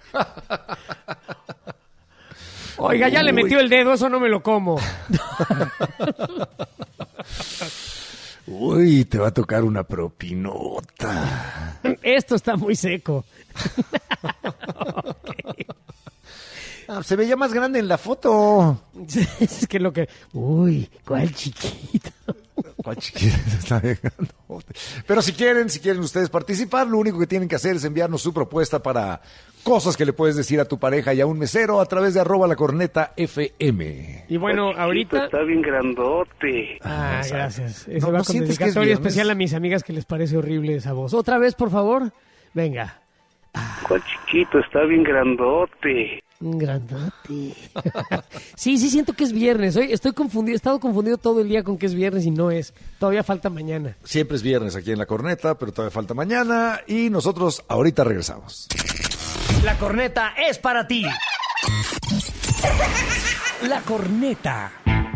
Oiga, ya le metió el dedo, eso no me lo como. Uy, te va a tocar una propinota. Esto está muy seco. Okay. Se veía más grande en la foto. Es que Uy, ¿cuál chiquito? ¿Cuál chiquito se está dejando? Pero si quieren ustedes participar, lo único que tienen que hacer es enviarnos su propuesta para cosas que le puedes decir a tu pareja y a un mesero a través de @lacornetafm. Y bueno, ahorita... Está bien grandote. Gracias. Eso va con dedicatoria especial a mis amigas que les parece horrible esa voz. Otra vez, por favor. Venga. ¿Cuál chiquito? Está bien grandote. Grandote. Sí, siento que es viernes. Hoy estoy confundido, he estado confundido todo el día con que es viernes y no es. Todavía falta mañana. Siempre es viernes aquí en La Corneta, pero todavía falta mañana y nosotros ahorita regresamos. La Corneta es para ti. La Corneta.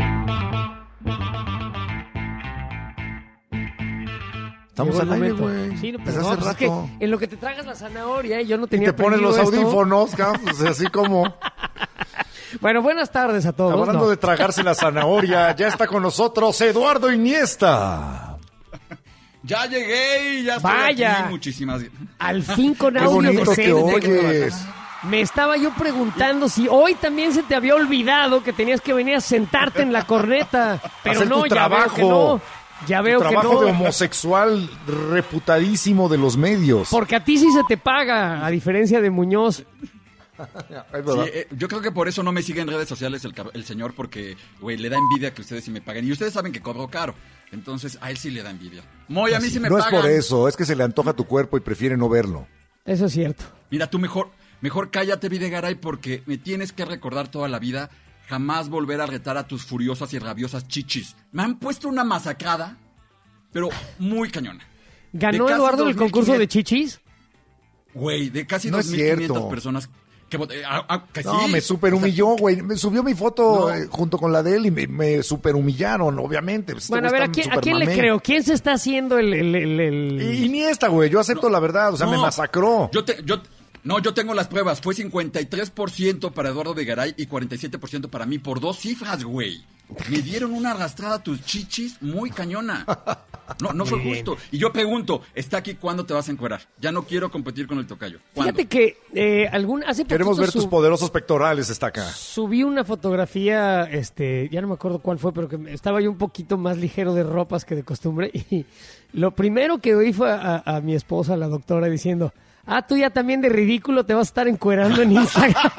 Estamos al aire, güey. Sí, pero hace rato. Es que en lo que te tragas la zanahoria, yo no tenía. Y te pones los audífonos, pues, así como. Bueno, buenas tardes a todos. Hablando de tragarse la zanahoria, ya está con nosotros Eduardo Iniesta. Ya llegué y ya estoy aquí. Muchísimas. Al fin con audio decente. Me estaba yo preguntando si hoy también se te había olvidado que tenías que venir a sentarte en La Corneta, pero hacer no, tu ya trabajo. veo que no. Ya veo que no. Trabajo de homosexual reputadísimo de los medios. Porque a ti sí se te paga, a diferencia de Muñoz. Sí, yo creo que por eso no me sigue en redes sociales el señor, porque, güey, le da envidia que ustedes sí me paguen. Y ustedes saben que cobro caro. Entonces, a él sí le da envidia. Moy, a mí sí me pagan. No es por eso, es que se le antoja tu cuerpo y prefiere no verlo. Eso es cierto. Mira, tú mejor cállate, Videgaray, porque me tienes que recordar toda la vida jamás volver a retar a tus furiosas y rabiosas chichis. Me han puesto una masacrada, pero muy cañona. ¿Ganó Eduardo el concurso de chichis? Güey, de casi 2,500 personas. Que no, sí. Me superhumilló, güey. Me subió mi foto junto con la de él y me superhumillaron, obviamente. Bueno, a ver, ¿a quién le creo? ¿Quién se está haciendo el... Iniesta, güey. Yo acepto la verdad. O sea, me masacró. Yo tengo las pruebas. Fue 53% para Eduardo Videgaray y 47% para mí, por 2 cifras, güey. Me dieron una arrastrada a tus chichis muy cañona. No fue justo. Y yo pregunto, ¿está aquí cuándo te vas a encuerar? Ya no quiero competir con el tocayo. ¿Cuándo? Fíjate que hace queremos ver tus poderosos pectorales, está acá. Subí una fotografía, ya no me acuerdo cuál fue, pero que estaba yo un poquito más ligero de ropas que de costumbre. Y lo primero que oí fue a mi esposa, la doctora, diciendo... tú ya también de ridículo te vas a estar encuerando en Instagram.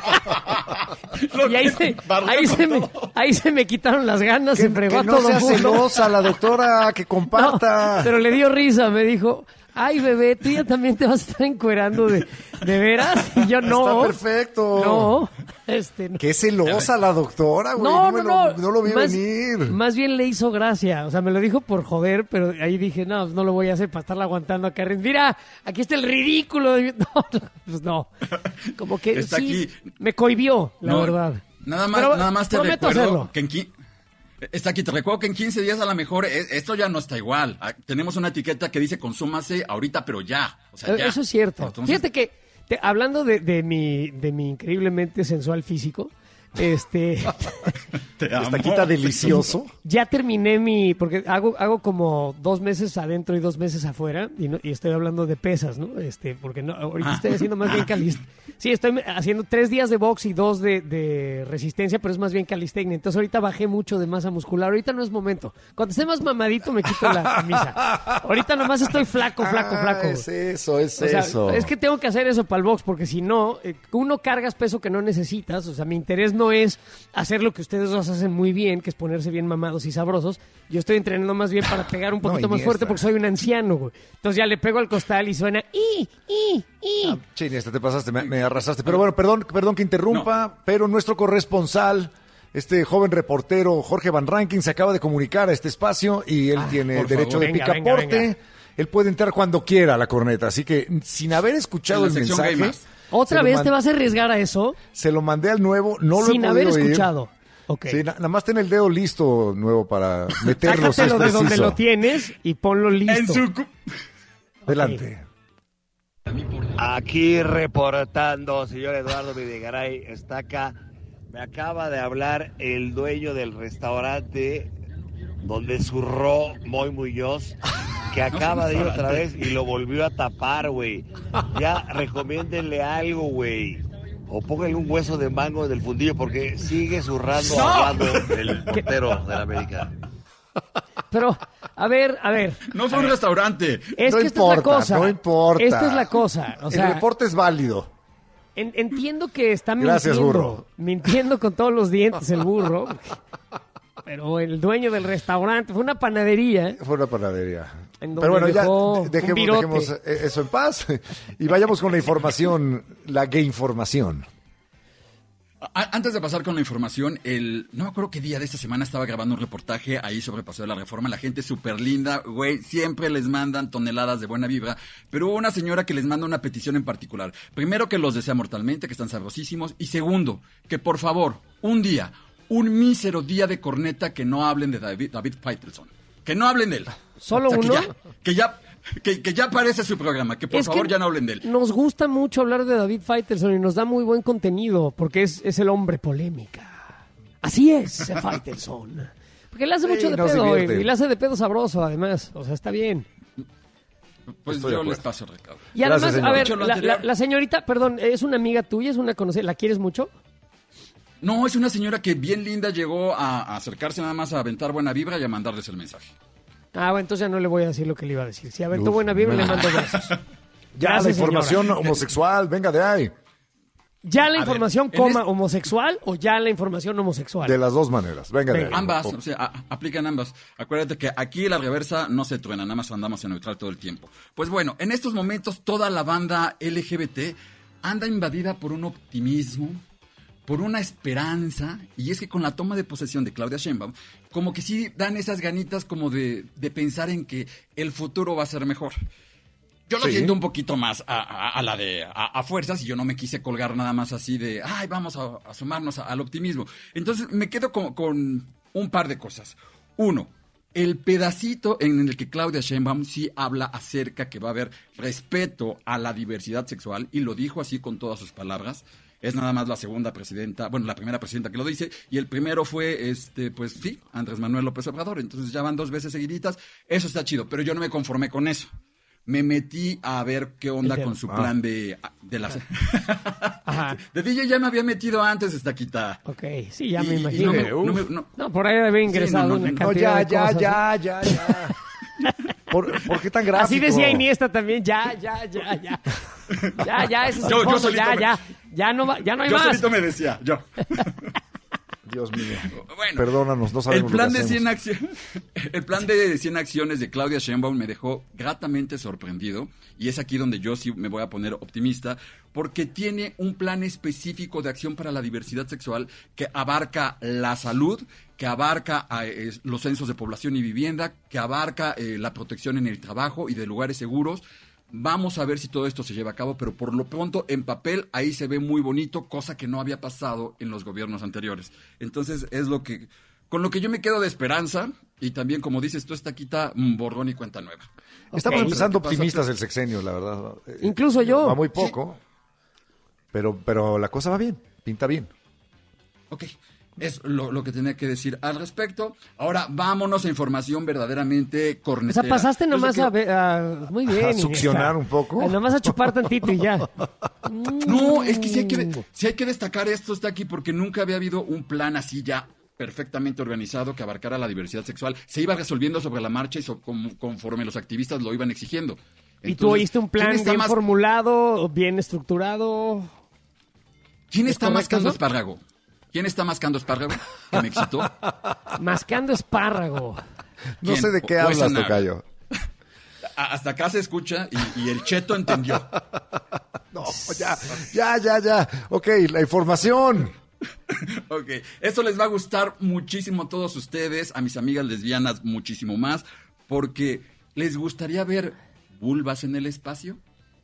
Y ahí se me quitaron las ganas, se fregó a todo mundo. Que no sea celosa la doctora, que comparta. No, pero le dio risa, me dijo, ay bebé, tú ya también te vas a estar encuerando de veras. Y yo no. Está perfecto. No. No. Qué celosa la doctora, güey. No lo vi venir. Más bien le hizo gracia. O sea, me lo dijo por joder, pero ahí dije, no lo voy a hacer para estarla aguantando acá. Mira, aquí está el ridículo. No. Como que está sí, aquí. Me cohibió, la verdad. Nada más te recuerdo que está aquí, te recuerdo que en 15 días a lo mejor esto ya no está igual. Tenemos una etiqueta que dice consúmase ahorita, pero ya. O sea, ya. Eso es cierto. Entonces, fíjate que hablando de mi increíblemente sensual físico, Esta quita delicioso. Ya terminé porque hago como 2 meses adentro y 2 meses afuera, y estoy hablando de pesas, ¿no? Porque no, ahorita estoy haciendo más bien calistenia. Sí, estoy haciendo 3 días de box y 2 de resistencia, pero es más bien calistenia. Entonces ahorita bajé mucho de masa muscular. Ahorita no es momento. Cuando esté más mamadito me quito la camisa. Ahorita nomás estoy flaco. Es eso. Es que tengo que hacer eso para el box, porque si no, uno cargas peso que no necesitas. O sea, mi interés no es hacer lo que ustedes dos hacen muy bien, que es ponerse bien mamados y sabrosos. Yo estoy entrenando más bien para pegar un poquito más fuerte, porque soy un anciano, güey. Entonces ya le pego al costal y suena Iniesta, te pasaste, me arrasaste. Pero bueno, perdón que interrumpa, pero nuestro corresponsal, este joven reportero Jorge Van Rankin, se acaba de comunicar a este espacio y él tiene derecho de picaporte. Venga. Él puede entrar cuando quiera a la corneta, así que sin haber escuchado el mensaje... ¿Otra vez te vas a arriesgar a eso? Se lo mandé al nuevo, no lo he podido sin haber escuchado. Okay. Sí, nada más ten el dedo listo, nuevo, para meterlo. Sácatelo de donde lo tienes y ponlo listo. Adelante. Aquí reportando, señor Eduardo Videgaray, está acá. Me acaba de hablar el dueño del restaurante donde zurró Moy Muñoz, que acaba de ir otra vez y lo volvió a tapar, güey. Ya recomiéndenle algo, güey. O póngale un hueso de mango del fundillo, porque sigue zurrando ahogado el portero de la América. Pero, a ver. No fue un restaurante. Es no que importa, esta es la cosa. No importa. Esta es la cosa. O sea, el reporte es válido. Entiendo que está Gracias, burro. mintiendo con todos los dientes el burro. Pero el dueño del restaurante, fue una panadería. Fue una panadería. Pero bueno, ya dejemos eso en paz y vayamos con la información, la gay información. Antes de pasar con la información, no me acuerdo qué día de esta semana estaba grabando un reportaje ahí sobre el Paseo de la Reforma. La gente es súper linda, güey, siempre les mandan toneladas de buena vibra. Pero hubo una señora que les manda una petición en particular. Primero, que los desea mortalmente, que están sabrosísimos. Y segundo, que por favor, un mísero día de corneta, que no hablen de David Faitelson. Que no hablen de él. ¿Solo uno? Que ya aparece su programa, que por favor ya no hablen de él. Nos gusta mucho hablar de David Faitelson y nos da muy buen contenido, porque es el hombre polémica. Así es, Faitelson. Porque le hace mucho de pedo, y le hace de pedo sabroso, además. O sea, está bien. Pues yo les paso el recado. Y además, a ver, la señorita, perdón, ¿es una amiga tuya? ¿Es una conocida? ¿La quieres mucho? No, es una señora que bien linda llegó a acercarse nada más a aventar buena vibra y a mandarles el mensaje. Ah, bueno, entonces ya no le voy a decir lo que le iba a decir. Si aventó buena vibra, le mando besos. Ya la información homosexual, venga de ahí. ¿Ya la información homosexual o ya la información homosexual? De las dos maneras, venga de ahí. Ambas, o sea, aplican ambas. Acuérdate que aquí la reversa no se truena, nada más andamos en neutral todo el tiempo. Pues bueno, en estos momentos toda la banda LGBT anda invadida por un optimismo, por una esperanza, y es que con la toma de posesión de Claudia Sheinbaum, como que sí dan esas ganitas como de pensar en que el futuro va a ser mejor. Yo lo siento un poquito más a fuerzas, y yo no me quise colgar nada más así de, ay, vamos a sumarnos al optimismo. Entonces me quedo con un par de cosas. Uno, el pedacito en el que Claudia Sheinbaum sí habla acerca que va a haber respeto a la diversidad sexual, y lo dijo así con todas sus palabras. Es nada más la segunda presidenta, bueno, la primera presidenta que lo dice, y el primero fue, pues sí, Andrés Manuel López Obrador. Entonces ya van 2 veces seguiditas. Eso está chido, pero yo no me conformé con eso. Me metí a ver qué onda con su plan de las... De DJ ya me había metido antes, Estaquita. Ok, sí, ya me imagino. No, por ahí debe ingresar una cantidad de cosas. Ya. ¿Por qué tan gráfico? Así decía Iniesta también, ya, ese es el fondo, ya no hay más. Yo solito me decía, yo. Dios mío. Bueno, perdónanos, no sabemos el plan de 100 acciones de Claudia Sheinbaum me dejó gratamente sorprendido, y es aquí donde yo sí me voy a poner optimista, porque tiene un plan específico de acción para la diversidad sexual que abarca la salud, que abarca los censos de población y vivienda, que abarca la protección en el trabajo y de lugares seguros. Vamos a ver si todo esto se lleva a cabo, pero por lo pronto en papel ahí se ve muy bonito, cosa que no había pasado en los gobiernos anteriores. Entonces es con lo que yo me quedo de esperanza, y también, como dices tú, Estaquita, borrón y cuenta nueva. Estamos empezando optimistas el sexenio, la verdad. Incluso yo. Va muy poco, sí. pero la cosa va bien, pinta bien. Ok. Es lo que tenía que decir al respecto. Ahora vámonos a información verdaderamente cornetera. O sea, pasaste nomás muy bien. A succionar un poco. Nomás a chupar tantito y ya. No, es que sí hay que destacar esto, está aquí, porque nunca había habido un plan así ya perfectamente organizado que abarcara la diversidad sexual. Se iba resolviendo sobre la marcha y conforme los activistas lo iban exigiendo. Entonces, ¿y tú oíste un plan bien formulado, bien estructurado? ¿Quién está mascando espárrago? ¿Quién está mascando espárrago? Que me excitó. Mascando espárrago. No sé de qué hablas, tocayo. Hasta acá se escucha y el cheto entendió. No, ya. Ok, la información. Ok, esto les va a gustar muchísimo a todos ustedes, a mis amigas lesbianas muchísimo más, porque les gustaría ver vulvas en el espacio.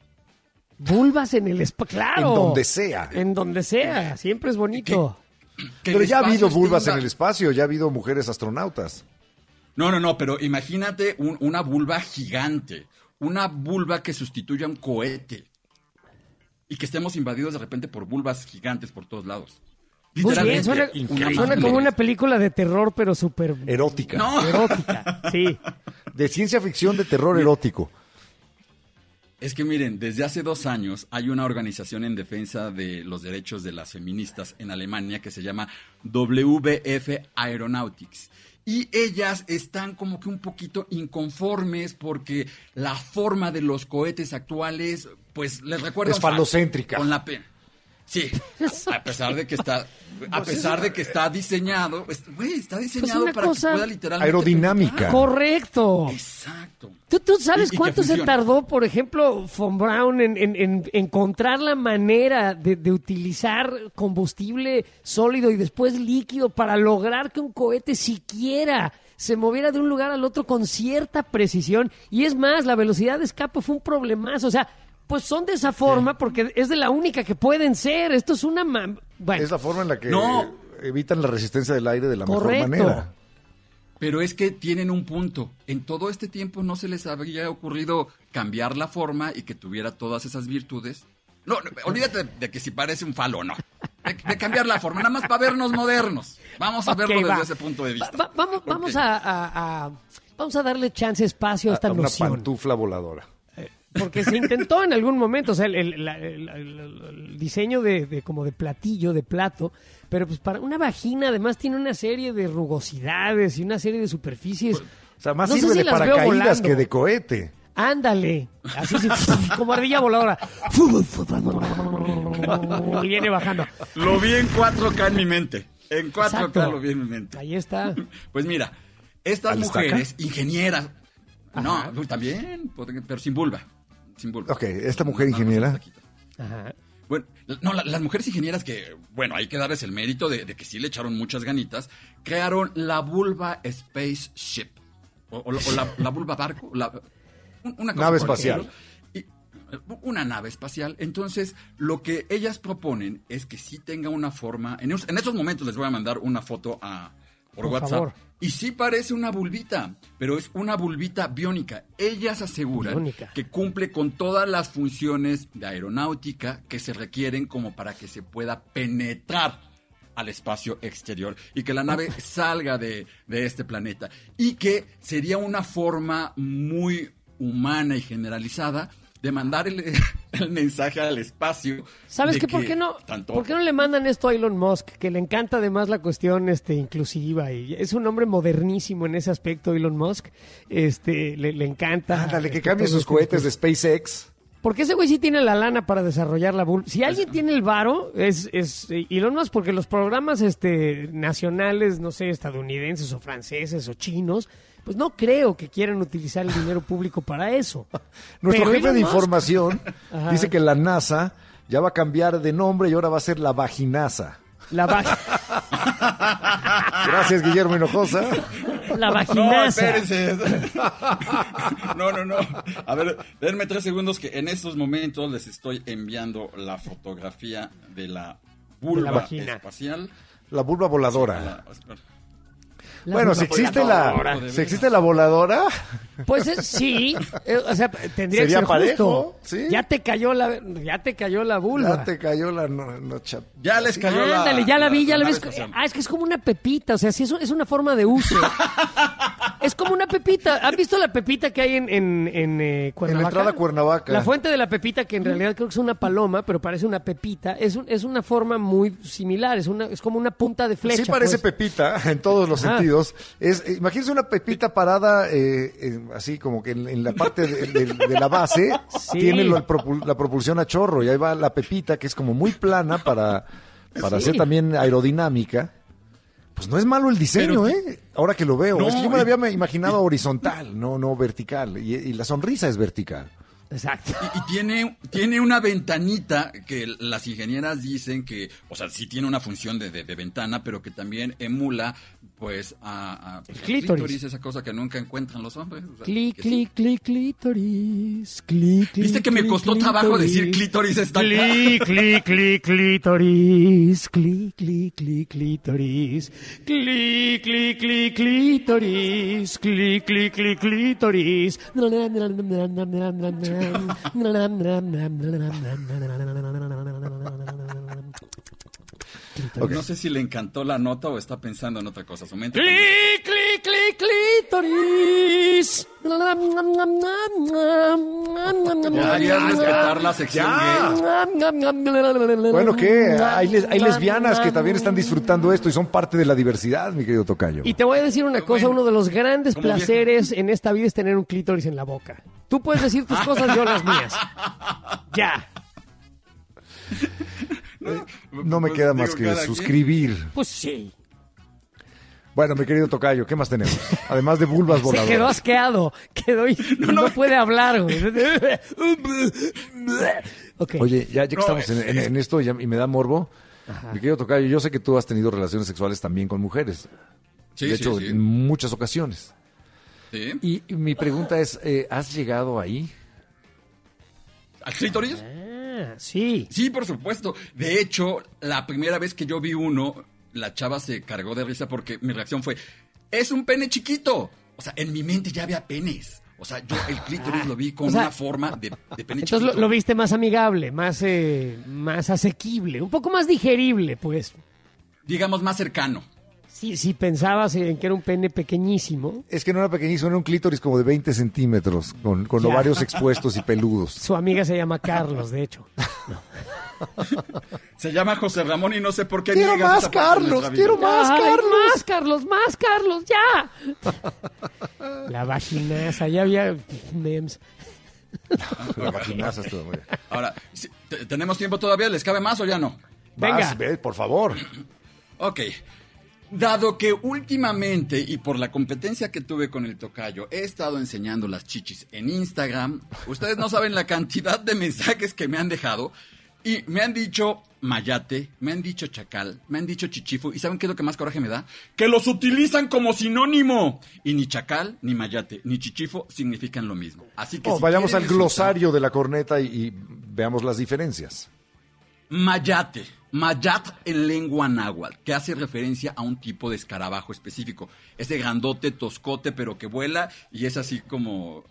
Vulvas en el espacio, claro. En donde sea. En donde sea, siempre es bonito. Pero ya ha habido vulvas en el espacio, ya ha habido mujeres astronautas. No, pero imagínate una vulva gigante, una vulva que sustituya a un cohete, y que estemos invadidos de repente por vulvas gigantes por todos lados. Muy bien, suena como una película de terror, pero súper... erótica. No. Erótica, sí. De ciencia ficción de terror erótico. Es que miren, desde hace 2 años hay una organización en defensa de los derechos de las feministas en Alemania que se llama WWF Aeronautics. Y ellas están como que un poquito inconformes porque la forma de los cohetes actuales, pues les recuerda... Es falocéntrica. Con la pena. Sí, a pesar de que está diseñado, güey, está diseñado para que pueda literalmente... Aerodinámica. Correcto. Exacto. ¿Tú sabes y cuánto se tardó, por ejemplo, von Braun en encontrar la manera de utilizar combustible sólido y después líquido para lograr que un cohete siquiera se moviera de un lugar al otro con cierta precisión? Y es más, la velocidad de escape fue un problemazo. O sea, pues son de esa forma porque es de la única que pueden ser. Esto es una... Bueno. Es la forma en la que evitan la resistencia del aire de la mejor manera. Pero es que tienen un punto. En todo este tiempo no se les habría ocurrido cambiar la forma y que tuviera todas esas virtudes. No, olvídate de que si parece un falo o no. De cambiar la forma, nada más para vernos modernos. Vamos a verlo desde ese punto de vista. Vamos a darle chance, espacio a esta noción. Una pantufla voladora. Porque se intentó en algún momento, o sea, el diseño de como de platillo, de plato, pero pues para una vagina además tiene una serie de rugosidades y una serie de superficies. O sea, más sirve de paracaídas que de cohete. Ándale, así como ardilla voladora. Y viene bajando. Lo vi en 4K en mi mente. En 4K Exacto. Lo vi en mi mente. Ahí está. Pues mira, estas mujeres, ingenieras, no, también, pero sin vulva. Ok, esta mujer ingeniera. Ajá. Bueno, no, las mujeres ingenieras que, bueno, hay que darles el mérito de que sí le echaron muchas ganitas, crearon la vulva spaceship, o la vulva barco, una cosa nave espacial. Una nave espacial. Entonces, lo que ellas proponen es que sí tenga una forma, en estos momentos les voy a mandar una foto por WhatsApp. Favor. Y sí parece una vulvita, pero es una vulvita biónica. Ellas aseguran que cumple con todas las funciones de aeronáutica que se requieren como para que se pueda penetrar al espacio exterior y que la nave salga de este planeta. Y que sería una forma muy humana y generalizada de mandar el mensaje al espacio. ¿Sabes qué? ¿Por qué no le mandan esto a Elon Musk? Que le encanta además la cuestión inclusiva y es un hombre modernísimo en ese aspecto, Elon Musk. Le encanta. Ándale, que cambie sus cohetes de SpaceX. Porque ese güey sí tiene la lana para desarrollar la vulva. Si alguien tiene el varo, es Elon Musk, porque los programas nacionales, no sé, estadounidenses o franceses o chinos, pues no creo que quieran utilizar el dinero público para eso. Nuestro jefe de información dice que la NASA ya va a cambiar de nombre y ahora va a ser la Vaginasa. Gracias, Guillermo Hinojosa. La Vaginasa. No, espérense. No. A ver, denme 3 segundos que en estos momentos les estoy enviando la fotografía de la vulva espacial. La vulva voladora. Bueno, si existe la voladora. Pues sí, o sea, tendría que ser parejo, justo. ¿sí? Ya te cayó la vulva. Ya te cayó la ya les cayó Ándale, ya la vi, ya la ves. Es que es como una pepita, o sea, sí, es una forma de uso. Es como una pepita. ¿Han visto la pepita que hay en Cuernavaca? En la entrada a Cuernavaca. La fuente de la pepita, que en realidad creo que es una paloma, pero parece una pepita. Es una forma muy similar, es como una punta de flecha. Sí parece pepita en todos los sentidos. Imagínense una pepita parada así como que en la parte de la base tiene la propulsión a chorro y ahí va la pepita que es como muy plana para ser también aerodinámica. Pues no es malo el diseño, ahora que lo veo. Es que yo me lo había imaginado horizontal, no vertical. Y la sonrisa es vertical. Exacto. Y tiene una ventanita que las ingenieras dicen que, o sea, sí tiene una función de ventana, pero que también emula, pues, a clítoris, esa cosa que nunca encuentran los hombres. O sea, clítoris. ¿Viste que me costó trabajo decir clítoris esta clítoris. Clítoris. Clítoris. Okay. No sé si le encantó la nota o está pensando en otra cosa. Su mente clítoris. Deberías respetar la sección gay. Bueno, ¿qué? Hay lesbianas que también están disfrutando esto y son parte de la diversidad, mi querido tocayo. Y te voy a decir una cosa, uno de los grandes placeres en esta vida es tener un clítoris en la boca. Tú puedes decir tus cosas, yo las mías. Ya. No me queda más que suscribir. Pues sí. Bueno, mi querido tocayo, ¿qué más tenemos? Además de vulvas voladoras. Se quedó asqueado. No puede hablar, güey. Okay. Oye, ya que estamos en esto y me da morbo, mi querido tocayo, yo sé que tú has tenido relaciones sexuales también con mujeres. Sí, de hecho, en muchas ocasiones. Sí. Y mi pregunta es, ¿has llegado ahí? ¿Al clítoris? Sí. Sí, por supuesto. De hecho, la primera vez que yo vi uno, la chava se cargó de risa porque mi reacción fue, ¡es un pene chiquito! O sea, en mi mente ya había penes. O sea, yo el clítoris lo vi con una forma de pene chiquito. Entonces lo viste más amigable, más asequible, un poco más digerible, pues. Digamos, más cercano. Sí, si pensabas en que era un pene pequeñísimo. Es que no era pequeñísimo, era un clítoris como de 20 centímetros, con ovarios expuestos y peludos. Su amiga se llama Carlos, de hecho. No. Se llama José Ramón y no sé por qué. ¡Quiero más, Carlos! ¡Quiero más, Carlos! ¡Más, Carlos! ¡Ya! La vaginaza, ya había memes. La vaginaza estuvo muy bien. Ahora, ¿tenemos tiempo todavía? ¿Les cabe más o ya no? Venga. Vas, por favor. Ok. Dado que últimamente, y por la competencia que tuve con el tocayo, he estado enseñando las chichis en Instagram, ustedes no saben la cantidad de mensajes que me han dejado, y me han dicho mayate, me han dicho chacal, me han dicho chichifo, ¿y saben qué es lo que más coraje me da? ¡Que los utilizan como sinónimo! Y ni chacal, ni mayate, ni chichifo significan lo mismo. Así que vayamos al glosario de la corneta y veamos las diferencias. Mayate en lengua náhuatl, que hace referencia a un tipo de escarabajo específico. Ese grandote, toscote, pero que vuela y es así como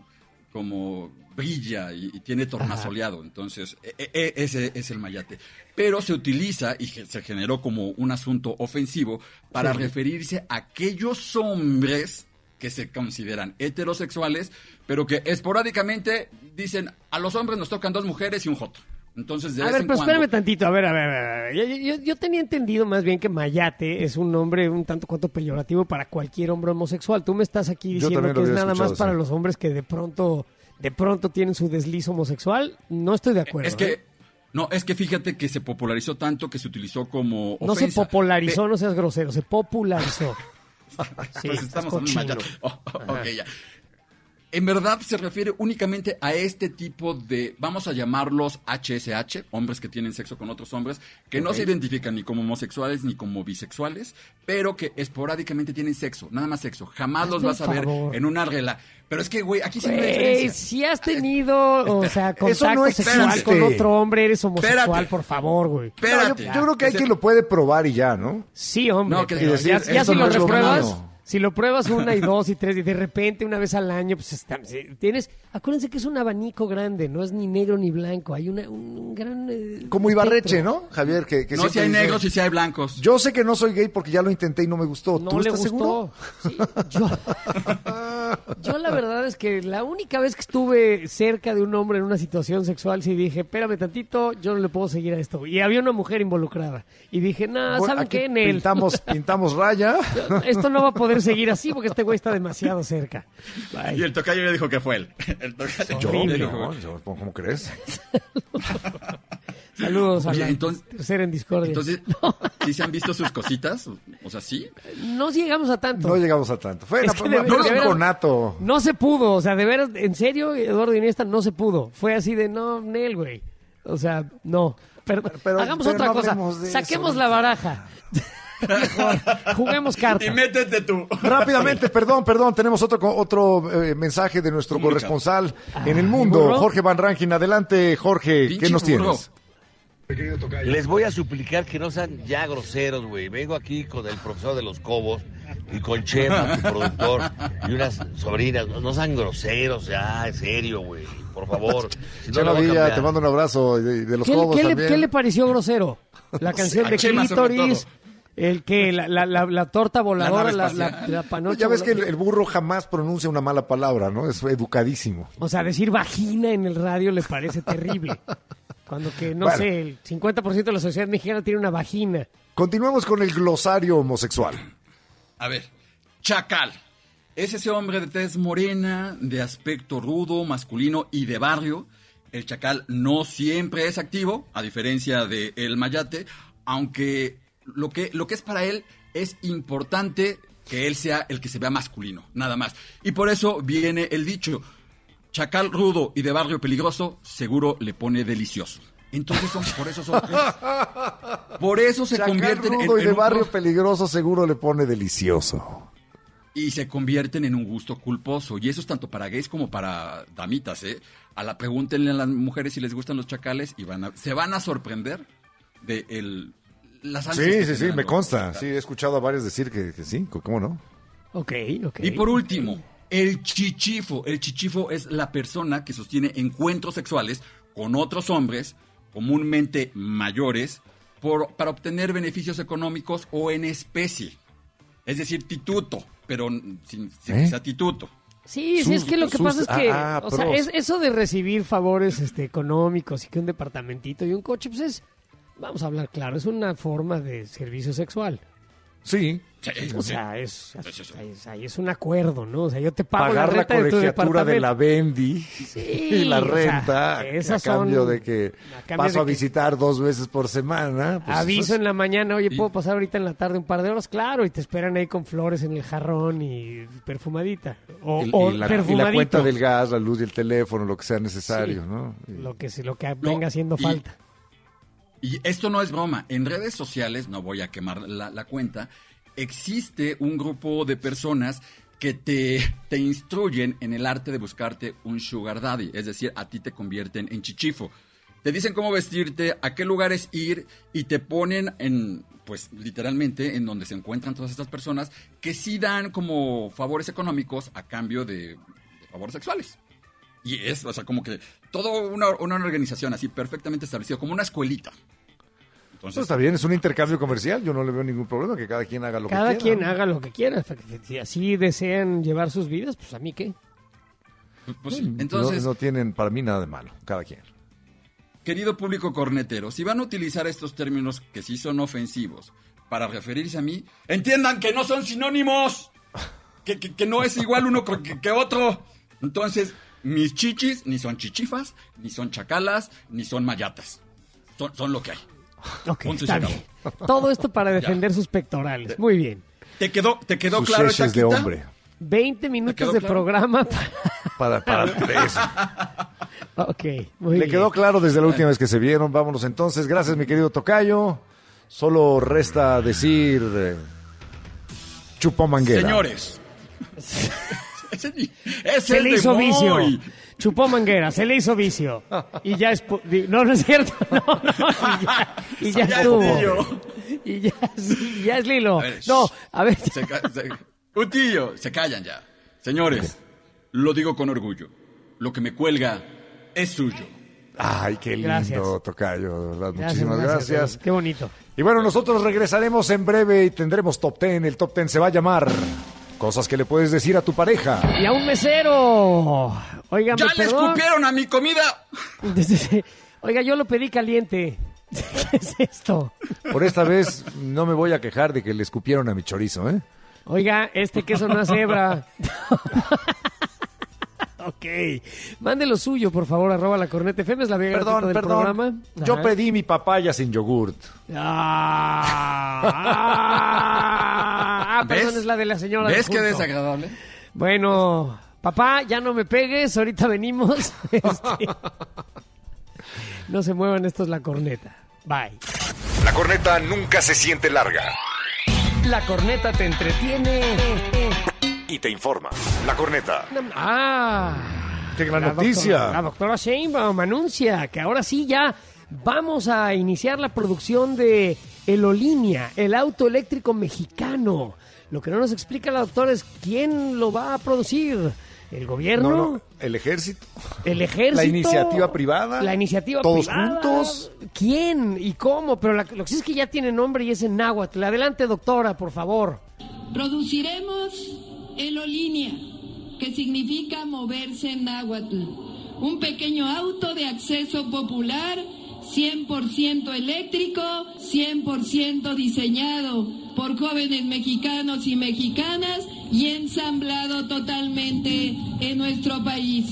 brilla y tiene tornasoleado. Entonces, ese es el mayate. Pero se utiliza y se generó como un asunto ofensivo para referirse a aquellos hombres que se consideran heterosexuales, pero que esporádicamente dicen, a los hombres nos tocan 2 mujeres y un joto. Entonces, espérame tantito, a ver. Yo tenía entendido más bien que mayate es un nombre un tanto cuanto peyorativo para cualquier hombre homosexual. Tú me estás aquí diciendo que es nada más para los hombres que de pronto tienen su desliz homosexual. No estoy de acuerdo. Es que fíjate que se popularizó tanto que se utilizó como ofensa. No se popularizó, no seas grosero, se popularizó. Sí, pues estamos hablando de mayate. Ok, ya. En verdad se refiere únicamente a este tipo de, vamos a llamarlos HSH, hombres que tienen sexo con otros hombres, que no se identifican ni como homosexuales ni como bisexuales, pero que esporádicamente tienen sexo, nada más sexo. Jamás los vas a ver en una regla. Pero es que, güey, aquí sí hay una diferencia. Si has tenido, contacto sexual con otro hombre, eres homosexual, por favor, güey. Espérate. Yo creo que hay quien lo puede probar y ya, ¿no? Sí, hombre. No, ya si lo repruebas... Si lo pruebas 1 y 2 y 3 y de repente una vez al año, pues acuérdense que es un abanico grande, no es ni negro ni blanco, hay un gran... Como Ibarreche, ¿no, Javier? Que no, si hay negros y si hay blancos. Yo sé que no soy gay porque ya lo intenté y no me gustó. No ¿Tú le estás gustó. seguro? Sí, yo la verdad es que la única vez que estuve cerca de un hombre en una situación sexual, sí dije, espérame tantito, yo no le puedo seguir a esto. Y había una mujer involucrada. Y dije, ¿saben qué? Pintamos raya. Esto no va a poder seguir así porque este güey está demasiado cerca. Bye. Y el tocayo le dijo que fue él. El tocayo. ¿Cómo crees? Saludos a tercera en discordia. Entonces, ¿sí se han visto sus cositas? O sea, ¿sí? No llegamos a tanto. Fue un conato. No se pudo, o sea, de veras, en serio, Eduardo Iniesta, no se pudo. Fue así de, no, Nel, güey. O sea, no. Pero hagamos otra cosa. Saquemos la baraja. Mejor, juguemos cartas. Y métete tú. Rápidamente, perdón, tenemos otro mensaje de nuestro corresponsal en el mundo, Jorge Van Rankin. Adelante, Jorge, ¿qué nos tienes? Les voy a suplicar que no sean ya groseros, güey. Vengo aquí con el profesor de los Cobos y con Chema, tu productor, y unas sobrinas. No sean groseros ya, en serio, güey. Por favor. Si no, Chema Villa, te mando un abrazo de los Cobos también. ¿Qué le pareció grosero? La canción de Clítoris... La torta voladora, la panocha. Ya ves que el burro jamás pronuncia una mala palabra, ¿no? Es educadísimo. O sea, decir vagina en el radio le parece terrible. Cuando que, sé, el 50% de la sociedad mexicana tiene una vagina. Continuamos con el glosario homosexual. A ver, chacal. Es ese hombre de tez morena, de aspecto rudo, masculino y de barrio, el chacal no siempre es activo, a diferencia del mayate, aunque lo que es para él es importante que él sea el que se vea masculino, nada más. Y por eso viene el dicho, chacal rudo y de barrio peligroso seguro le pone delicioso. Entonces por eso se convierten en de barrio peligroso seguro le pone delicioso. Y se convierten en un gusto culposo. Y eso es tanto para gays como para damitas, ¿eh? Pregúntenle a las mujeres si les gustan los chacales y se van a sorprender de las ansias. Sí, me consta. Sí, he escuchado a varios decir que sí, ¿cómo no? Ok. Y por último, el chichifo. El chichifo es la persona que sostiene encuentros sexuales con otros hombres, comúnmente mayores, para obtener beneficios económicos o en especie. Es decir, tituto, pero sin que sea tituto. Sí, es que lo que pasa es que, eso de recibir favores económicos y que un departamentito y un coche, pues vamos a hablar claro, es una forma de servicio sexual. Sí. O sea, es un acuerdo, ¿no? O sea, yo te pago pagar la renta la de tu colegiatura de la Bendy y la a renta cambio de que paso a visitar 2 veces por semana. Pues aviso en la mañana, oye, ¿puedo pasar ahorita en la tarde un par de horas? Claro, y te esperan ahí con flores en el jarrón y perfumadita. O perfumadito. Y la cuenta del gas, la luz y el teléfono, lo que sea necesario, ¿no? Lo que venga haciendo falta. Y esto no es broma. En redes sociales, no voy a quemar la cuenta, existe un grupo de personas que te instruyen en el arte de buscarte un sugar daddy. Es decir, a ti te convierten en chichifo. Te dicen cómo vestirte, a qué lugares ir y te ponen pues literalmente en donde se encuentran todas estas personas que sí dan como favores económicos a cambio de favores sexuales. Y es, o sea, como que toda una organización así perfectamente establecida, como una escuelita. Entonces, está bien, es un intercambio comercial, yo no le veo ningún problema, que cada quien haga lo que quiera. Cada quien haga lo que quiera, si así desean llevar sus vidas, pues a mí qué. Pues sí, entonces... No tienen para mí nada de malo, cada quien. Querido público cornetero, si van a utilizar estos términos que sí son ofensivos para referirse a mí, entiendan que no son sinónimos, que no es igual uno que otro. Entonces, mis chichis ni son chichifas, ni son chacalas, ni son mayatas. Son lo que hay. Ok, está bien. Todo esto para defender sus pectorales. Muy bien. ¿Te quedó claro esta de hombre. 20 minutos de programa para eso. Ok, muy bien. Le quedó claro desde la última vez que se vieron. Vámonos entonces. Gracias, mi querido tocayo. Solo resta decir... chupó manguera. Señores. Se le hizo vicio. Chupó manguera, se le hizo vicio. Y ya es... No es cierto. No. Y ya estuvo. Y ya es Lilo. A ver. Utillo, se callan ya. Señores, lo digo con orgullo. Lo que me cuelga es suyo. Ay, qué lindo, gracias. Tocayo, de verdad. Muchísimas gracias. Qué bonito. Y bueno, nosotros regresaremos en breve y tendremos Top 10. El Top 10 se va a llamar... Cosas que le puedes decir a tu pareja. Y a un mesero. Oigan, ¡ya le escupieron a mi comida! Oiga, yo lo pedí caliente. ¿Qué es esto? Por esta vez no me voy a quejar de que le escupieron a mi chorizo, ¿eh? Oiga, este queso no es hebra. Ok. Mande lo suyo, por favor, @lacornetafm, es la vía gratuita del programa. Yo pedí mi papaya sin yogurt. Perdón, es la de la señora. ¿Ves qué desagradable? Bueno, papá, ya no me pegues, ahorita venimos. No se muevan, esto es La Corneta. Bye. La corneta nunca se siente larga. La Corneta te entretiene y te informa. La Corneta. Tengo la noticia. La doctora Sheinbaum anuncia que ahora sí ya vamos a iniciar la producción de Elolínea, el auto eléctrico mexicano. Lo que no nos explica la doctora es quién lo va a producir. ¿El gobierno? No, el ejército. ¿El ejército? ¿La iniciativa privada? ¿La iniciativa ¿todos privada? ¿Todos juntos? ¿Quién y cómo? Pero lo que sí es que ya tiene nombre y es en náhuatl. Adelante, doctora, por favor. Produciremos Elolínea, que significa moverse en náhuatl. Un pequeño auto de acceso popular, 100% eléctrico, 100% diseñado por jóvenes mexicanos y mexicanas y ensamblado totalmente en nuestro país.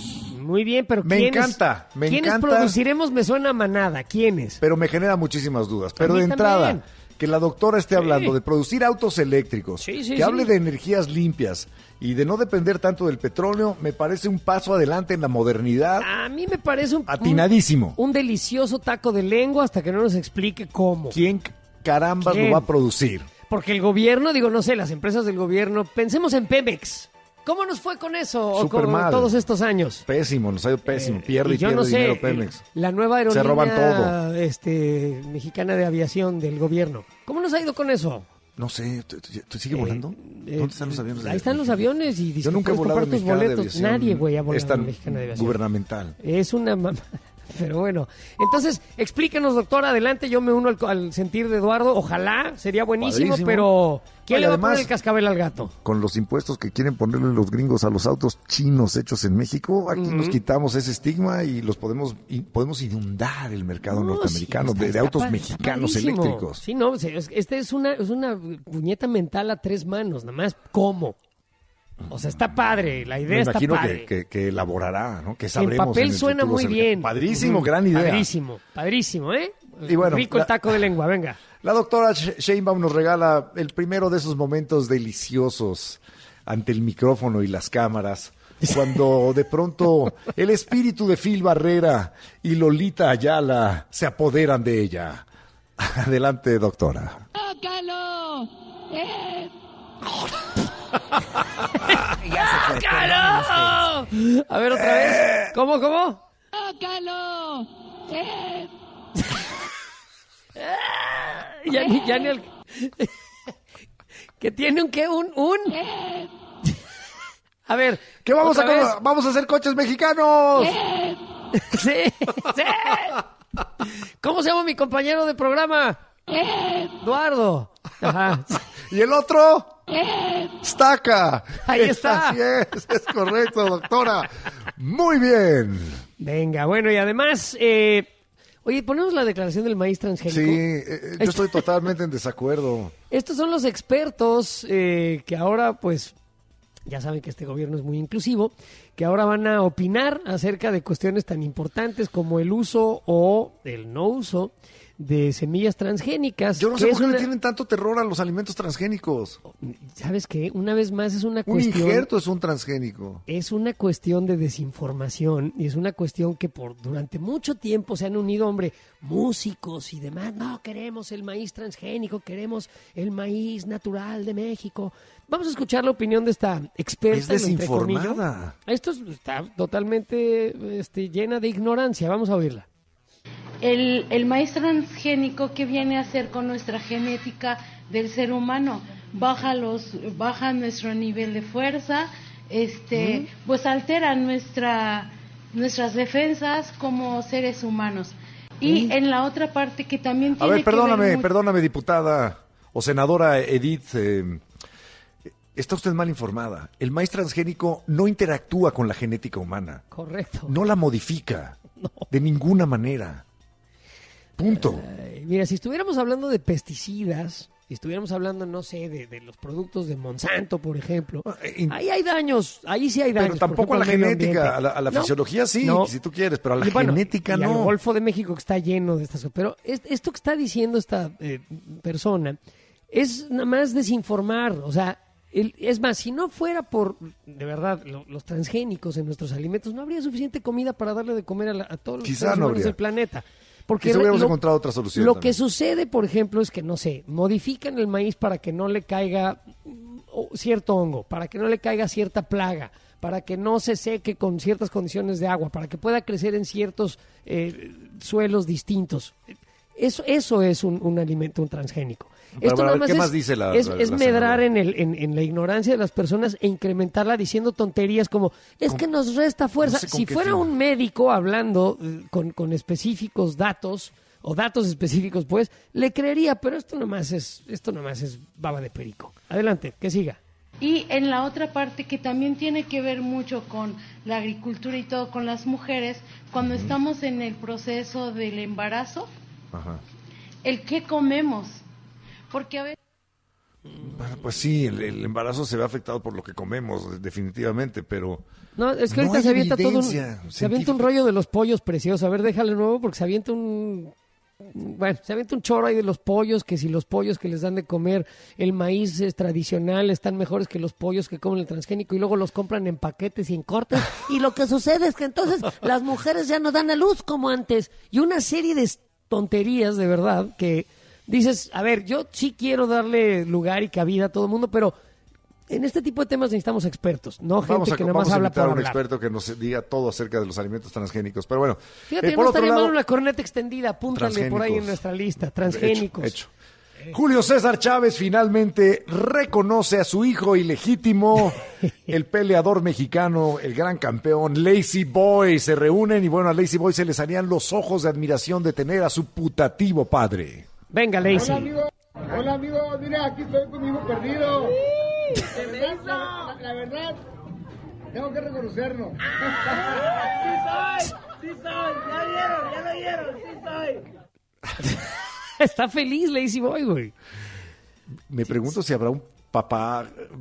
Muy bien, pero Me encanta. ¿Quiénes produciremos? Me suena a manada. ¿Quiénes? Pero me genera muchísimas dudas. Pero de entrada, también. Que la doctora esté hablando de producir autos eléctricos, que hable de energías limpias y de no depender tanto del petróleo, me parece un paso adelante en la modernidad. A mí me parece atinadísimo. Un delicioso taco de lengua hasta que no nos explique cómo. ¿Quién carambas lo va a producir? Porque el gobierno, no sé, las empresas del gobierno, pensemos en Pemex. ¿Cómo nos fue con eso todos estos años? Pésimo, nos ha ido pésimo. Pierde dinero Pemex. La nueva aerolínea se roban todo. Mexicana de aviación del gobierno. ¿Cómo nos ha ido con eso? No sé, ¿tú sigues volando? ¿Dónde están los aviones? Ahí están los aviones y yo nunca he volado en Mexicana de Aviación. Nadie, güey, ha volado en Mexicana de Aviación. Gubernamental. Es una Pero bueno, entonces explíquenos, doctora, adelante, yo me uno al sentir de Eduardo, ojalá, sería buenísimo, pero ¿quién le va a poner el cascabel al gato? Con los impuestos que quieren ponerle los gringos a los autos chinos hechos en México, aquí nos quitamos ese estigma y podemos inundar el mercado norteamericano de autos mexicanos eléctricos. Sí, no, este es una puñeta mental a 3 manos, nada más, ¿cómo? O sea, está padre, la idea está padre. Me imagino que elaborará, ¿no? Que sabremos. En papel suena muy bien. Padrísimo, gran idea. Padrísimo, ¿eh? Y bueno, rico el taco de lengua, venga. La doctora Sheinbaum nos regala el primero de esos momentos deliciosos ante el micrófono y las cámaras, cuando de pronto el espíritu de Phil Barrera y Lolita Ayala se apoderan de ella. Adelante, doctora. ¡Tócalo! A ver, otra vez. ¿Cómo? ¡Tócalo! Ya ni el... ¿Que tiene un qué? ¿Un? A ver. ¿Qué vamos a hacer coches mexicanos? Sí. ¿Cómo se llama mi compañero de programa? Eduardo. Ajá. ¿Y el otro? Staca. Ahí está. Así es correcto, doctora. Muy bien. Venga, bueno, y además, oye, ponemos la declaración del maíz transgénico. Sí, yo estoy totalmente en desacuerdo. Estos son los expertos que ahora, pues, ya saben que este gobierno es muy inclusivo, que ahora van a opinar acerca de cuestiones tan importantes como el uso o el no uso de semillas transgénicas. Yo no sé por qué le tienen tanto terror a los alimentos transgénicos. ¿Sabes qué? Una vez más es una cuestión... Un injerto es un transgénico. Es una cuestión de desinformación y es una cuestión que durante mucho tiempo se han unido, músicos y demás. No, queremos el maíz transgénico, queremos el maíz natural de México. Vamos a escuchar la opinión de esta experta. Es desinformada. Esto está totalmente llena de ignorancia. Vamos a oírla. El maíz transgénico, ¿qué viene a hacer con nuestra genética del ser humano? Baja nuestro nivel de fuerza, pues altera nuestras defensas como seres humanos. Y en la otra parte que también tiene que ver perdóname, diputada o senadora Edith, está usted mal informada. El maíz transgénico no interactúa con la genética humana. Correcto. No la modifica de ninguna manera. Punto. Mira, si estuviéramos hablando de pesticidas, si estuviéramos hablando, no sé, de los productos de Monsanto, por ejemplo, ahí hay daños, ahí sí hay daños. Pero tampoco a la genética, a la fisiología sí, si tú quieres, pero a la genética no. El Golfo de México que está lleno de estas cosas. Pero esto que está diciendo esta persona es nada más desinformar, o sea... Es más, si no fuera por, de verdad, los transgénicos en nuestros alimentos, no habría suficiente comida para darle de comer a todos los seres humanos del planeta. Porque quizá hubiéramos encontrado otra solución. Lo que sucede, por ejemplo, es que, no sé, modifican el maíz para que no le caiga cierto hongo, para que no le caiga cierta plaga, para que no se seque con ciertas condiciones de agua, para que pueda crecer en ciertos suelos distintos. Eso es un alimento, un transgénico. Esto nada más ¿qué más dice es medrar en la ignorancia de las personas e incrementarla diciendo tonterías como es que nos resta fuerza. Si fuera un médico hablando con específicos datos o datos específicos, pues le creería, pero esto nomás es baba de perico. Adelante, que siga. Y en la otra parte que también tiene que ver mucho con la agricultura y todo, con las mujeres, cuando estamos en el proceso del embarazo, el qué comemos. Porque a veces... Bueno, pues sí, el embarazo se ve afectado por lo que comemos, definitivamente, pero... No, es que ahorita se avienta todo se avienta un rollo de los pollos preciosos. A ver, déjale nuevo porque se avienta un choro ahí de los pollos, que si los pollos que les dan de comer el maíz tradicional están mejores que los pollos que comen el transgénico y luego los compran en paquetes y en cortes. Y lo que sucede es que entonces las mujeres ya no dan a luz como antes. Y una serie de tonterías, de verdad, que dices, a ver, yo sí quiero darle lugar y cabida a todo el mundo, pero... En este tipo de temas necesitamos expertos, no gente que nada más habla por hablar. Vamos a invitar a un experto que nos diga todo acerca de los alimentos transgénicos. Pero bueno, fíjate, no estaría mal una corneta extendida, apúntale por ahí en nuestra lista, transgénicos. Hecho. Julio César Chávez finalmente reconoce a su hijo ilegítimo, el peleador mexicano, el gran campeón, Lazy Boy. Se reúnen y bueno, a Lazy Boy se les salían los ojos de admiración de tener a su putativo padre. Venga, Lazy. Hola amigo, mira, aquí estoy con mi hijo perdido. La verdad, tengo que reconocerlo. Sí soy, ya lo oyeron, sí soy. Está feliz Lazy Boy, güey. Me pregunto si habrá un papá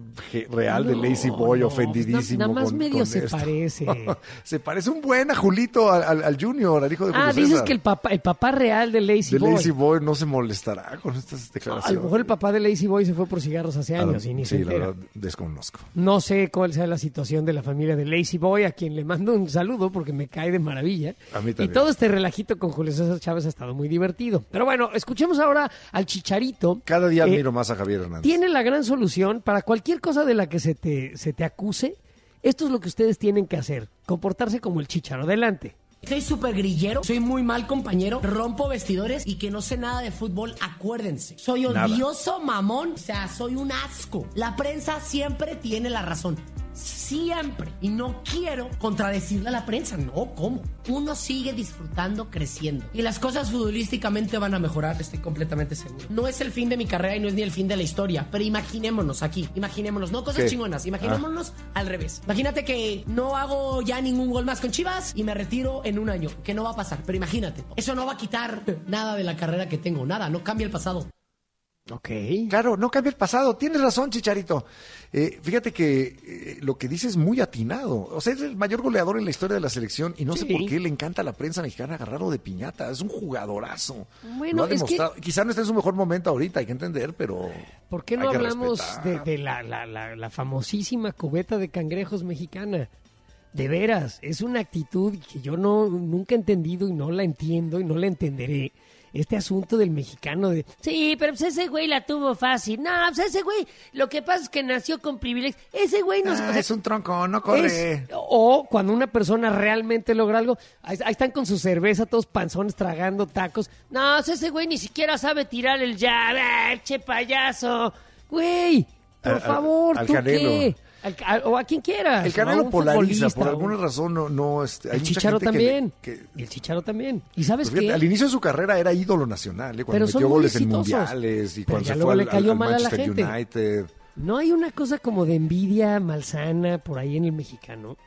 real de Lazy Boy ofendidísimo. Nada más medio se parece. Se parece un buen a Julito, al Junior, al hijo de Julio César. Dices que el papá real de Lazy Boy. De Lazy Boy no se molestará con estas declaraciones. A lo mejor el papá de Lazy Boy se fue por cigarros hace años y ni se entera. La verdad, desconozco. No sé cuál sea la situación de la familia de Lazy Boy, a quien le mando un saludo porque me cae de maravilla. A mí también. Y todo este relajito con Julio César Chávez ha estado muy divertido. Pero bueno, escuchemos ahora al Chicharito. Cada día admiro más a Javier Hernández. Tiene la gran solución para cualquier cosa de la que se te acuse. Esto es lo que ustedes tienen que hacer, comportarse como el Chicharo. Adelante. Soy súper grillero, soy muy mal compañero, rompo vestidores y que no sé nada de fútbol, acuérdense. Soy odioso, mamón, o sea, soy un asco. La prensa siempre tiene la razón. Siempre. Y no quiero contradecirle a la prensa. No, ¿cómo? Uno sigue disfrutando, creciendo. Y las cosas futbolísticamente van a mejorar, estoy completamente seguro. No es el fin de mi carrera y no es ni el fin de la historia. Pero imaginémonos aquí. Imaginémonos, no cosas chingonas. Imaginémonos al revés. Imagínate que no hago ya ningún gol más con Chivas y me retiro en un año. Que no va a pasar. Pero imagínate. Eso no va a quitar nada de la carrera que tengo. Nada. No cambia el pasado. Ok. Claro, no cambia el pasado. Tienes razón, Chicharito. Fíjate que lo que dice es muy atinado. O sea, es el mayor goleador en la historia de la selección y no sé por qué le encanta a la prensa mexicana agarrarlo de piñata. Es un jugadorazo. Bueno, lo ha demostrado. Quizá no está en su mejor momento ahorita, hay que entender, pero ¿por qué no hablamos de la famosísima cubeta de cangrejos mexicana? De veras, es una actitud que yo nunca he entendido y no la entiendo y no la entenderé. Este asunto del mexicano de... Sí, pero pues ese güey la tuvo fácil. No, pues ese güey, lo que pasa es que nació con privilegios. Ese güey no... es un tronco, no corre. O cuando una persona realmente logra algo, ahí están con su cerveza, todos panzones tragando tacos. No, pues ese güey ni siquiera sabe tirar el jab. ¡Che payaso! Güey, por favor, ¿tú qué? O a quien quiera. El Canelo polariza, por alguna razón no el Chicharo también. Y el Chicharo también. ¿Y sabes qué? Al inicio de su carrera era ídolo nacional, cuando metió goles en mundiales y cuando se fue al Manchester United. ¿No hay una cosa como de envidia malsana por ahí en el mexicano?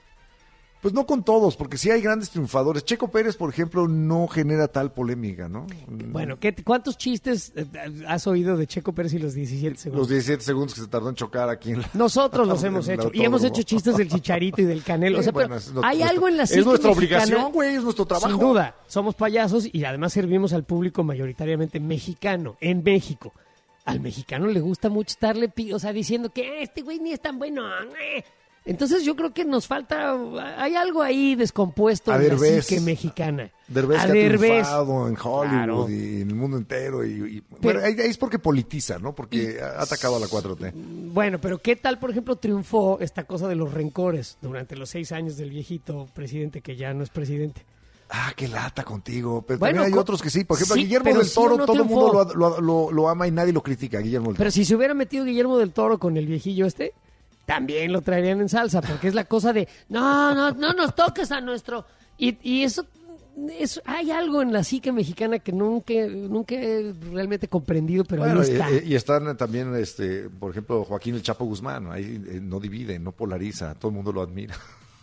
Pues no con todos, porque sí hay grandes triunfadores. Checo Pérez, por ejemplo, no genera tal polémica, ¿no? Bueno, ¿cuántos chistes has oído de Checo Pérez y los 17 segundos? Los 17 segundos que se tardó en chocar aquí en Nosotros los hemos hecho. Y hemos hecho chistes del Chicharito y del Canelo. O sea, pero hay algo en la psique es nuestra mexicana, obligación, güey, es nuestro trabajo. Sin duda, somos payasos y además servimos al público mayoritariamente mexicano, en México. Al mexicano le gusta mucho estarle, diciendo que este güey ni es tan bueno. Entonces yo creo que nos falta, hay algo ahí descompuesto en la psique mexicana. Derbez que ha triunfado en Hollywood y en el mundo entero. Bueno, ahí es porque politiza, ¿no? Porque ha atacado a la 4T. Bueno, pero ¿qué tal, por ejemplo, triunfó esta cosa de los rencores durante los 6 años del viejito presidente que ya no es presidente? Qué lata contigo. Pero bueno, también hay otros que sí. Por ejemplo, Guillermo del Toro, todo el mundo lo ama y nadie lo critica. Guillermo del Toro. Pero si se hubiera metido Guillermo del Toro con el viejillo también lo traerían en salsa, porque es la cosa de no nos toques a nuestro... Y eso hay algo en la psique mexicana que nunca he realmente comprendido, pero ahí está. Y están también, por ejemplo, Joaquín el Chapo Guzmán, ahí no divide, no polariza, todo el mundo lo admira.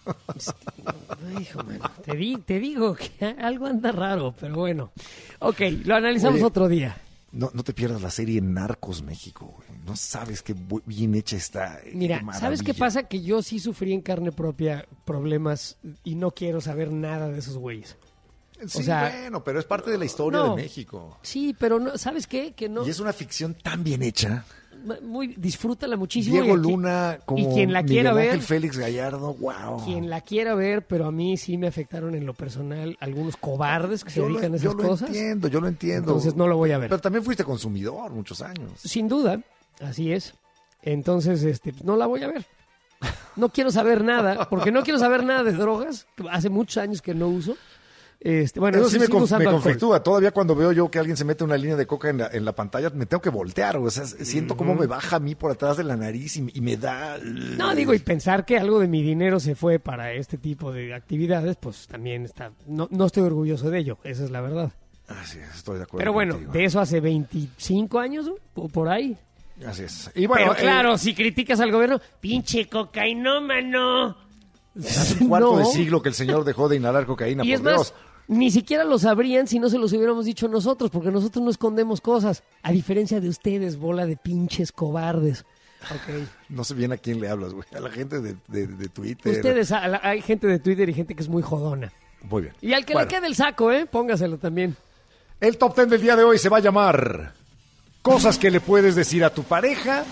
Hijo, man, te digo que algo anda raro, pero bueno. Ok, lo analizamos otro día. No te pierdas la serie Narcos México, güey. No sabes qué bien hecha está. Mira, ¿sabes qué pasa? Que yo sí sufrí en carne propia problemas y no quiero saber nada de esos güeyes. Sí, o sea, bueno, pero es parte de la historia de México. Sí, pero no, ¿sabes qué? Que no. Y es una ficción tan bien hecha. Disfrútala muchísimo. Diego Luna como y quien la quiera Miguel Ángel ver, Félix Gallardo, wow. Quien la quiera ver, pero a mí sí me afectaron en lo personal algunos cobardes que se dedican a esas cosas. Yo lo entiendo. Entonces no lo voy a ver. Pero también fuiste consumidor muchos años. Sin duda, así es. Entonces, no la voy a ver. No quiero saber nada, porque no quiero saber nada de drogas. Hace muchos años que no uso. Bueno, eso sí me conflictúa. Todavía cuando veo yo que alguien se mete una línea de coca en la pantalla, me tengo que voltear. O sea, siento cómo me baja a mí por atrás de la nariz y me da... No, digo, y pensar que algo de mi dinero se fue para este tipo de actividades, pues también está... No estoy orgulloso de ello, esa es la verdad. Así es, estoy de acuerdo. Pero bueno, contigo. De eso hace 25 años, por ahí. Así es. Y bueno, pero claro, si criticas al gobierno, pinche cocainómano. Hace un cuarto de siglo que el señor dejó de inhalar cocaína, y por es más, Dios. Ni siquiera lo sabrían si no se los hubiéramos dicho nosotros, porque nosotros no escondemos cosas. A diferencia de ustedes, bola de pinches cobardes. Okay. No sé bien a quién le hablas, güey. A la gente de Twitter. Ustedes, hay gente de Twitter y gente que es muy jodona. Muy bien. Y al que le quede el saco, póngaselo también. El top 10 del día de hoy se va a llamar Cosas que le puedes decir a tu pareja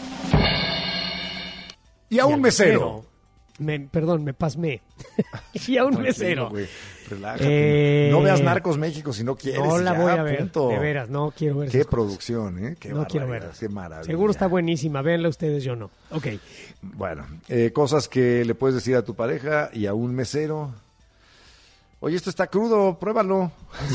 y a un mesero. Perdón, me pasmé. Y a un mesero. Güey, relájate. No veas Narcos México si no quieres. No la voy a ver. Punto. De veras, no quiero ver. Qué producción, ¿eh? Qué no quiero ver. Qué maravilla. Seguro está buenísima. Véanla ustedes, yo no. Ok. Bueno, cosas que le puedes decir a tu pareja y a un mesero. Oye, esto está crudo, pruébalo.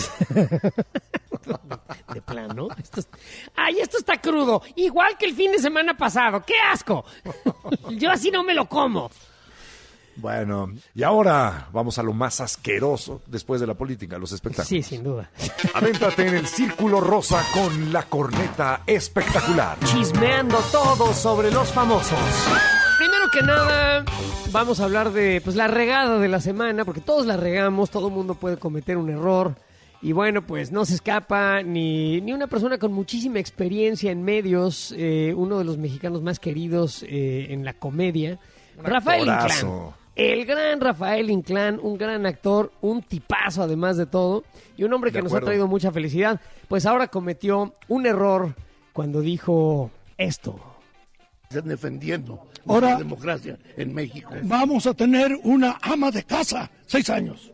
De plano. Esto está crudo. Igual que el fin de semana pasado. ¡Qué asco! Yo así no me lo como. Bueno, y ahora vamos a lo más asqueroso después de la política, los espectáculos. Sí, sin duda. Adéntrate en el Círculo Rosa con la corneta espectacular. Chismeando todo sobre los famosos. Primero que nada, vamos a hablar de la regada de la semana, porque todos la regamos, todo el mundo puede cometer un error. Y bueno, pues no se escapa ni una persona con muchísima experiencia en medios, uno de los mexicanos más queridos en la comedia, Rafael Inclán. El gran Rafael Inclán, un gran actor, un tipazo además de todo, y un hombre que nos ha traído mucha felicidad. Pues ahora cometió un error cuando dijo esto. Están defendiendo la democracia en México. Vamos a tener una ama de casa, 6 años.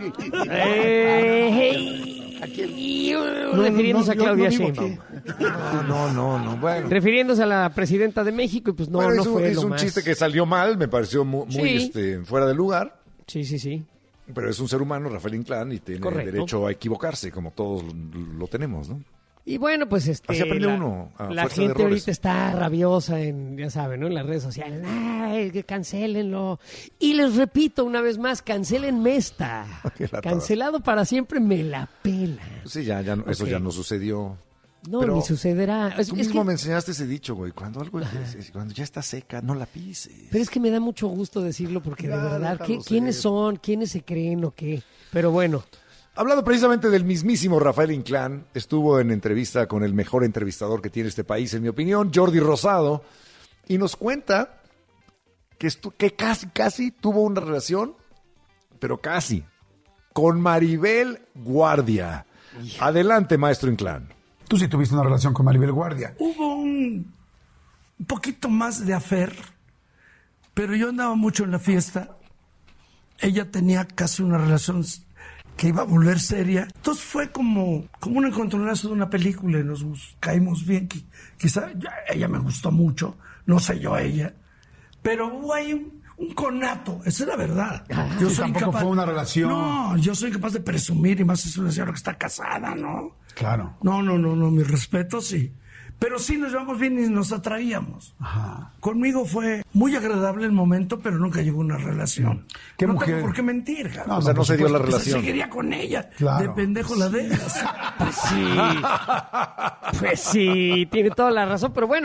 Refiriéndose a Claudia Sheinbaum. No, bueno. Refiriéndose a la presidenta de México y pues no, bueno, no fue es lo un más. chiste que salió mal, me pareció muy fuera de lugar. Sí. Pero es un ser humano, Rafael Inclán, y tiene derecho a equivocarse, como todos lo tenemos, ¿no? Y bueno, pues así aprende uno a la gente ahorita está rabiosa ya saben, ¿no? En las redes sociales. ¡Ay, que cancélenlo! Y les repito una vez más, cancelenme esta. Cancelado para siempre, me la pela. Sí, ya no, eso ya no sucedió. No, pero ni sucederá. Tú mismo me enseñaste ese dicho, güey. Cuando cuando ya está seca, no la pises. Pero es que me da mucho gusto decirlo porque de verdad, ¿quiénes son? ¿Quiénes se creen o qué? Pero bueno. Hablando precisamente del mismísimo Rafael Inclán, estuvo en entrevista con el mejor entrevistador que tiene este país, en mi opinión, Jordi Rosado, y nos cuenta que casi tuvo una relación, pero casi, con Maribel Guardia. Adelante, maestro Inclán. Tú sí tuviste una relación con Maribel Guardia. Hubo un poquito más de affair, pero yo andaba mucho en la fiesta. Ella tenía casi una relación que iba a volver seria. Entonces fue como un encontronazo de una película y nos caímos bien. Quizá ella me gustó mucho, no sé yo a ella, pero hubo ahí un conato, esa es la verdad. Yo soy tampoco incapaz, fue una relación. No, yo soy incapaz de presumir, y más si es una señora que está casada, ¿no? Claro. No, mi respeto sí. Pero sí nos llevamos bien y nos atraíamos. Ajá. Conmigo fue muy agradable el momento, pero nunca llegó una relación. ¿Qué no mujer? Tengo por qué mentir, cara. No, o sea, no se dio la relación. Seguiría con ella. Claro. De pendejo la dejas. Pues sí, tiene toda la razón. Pero bueno,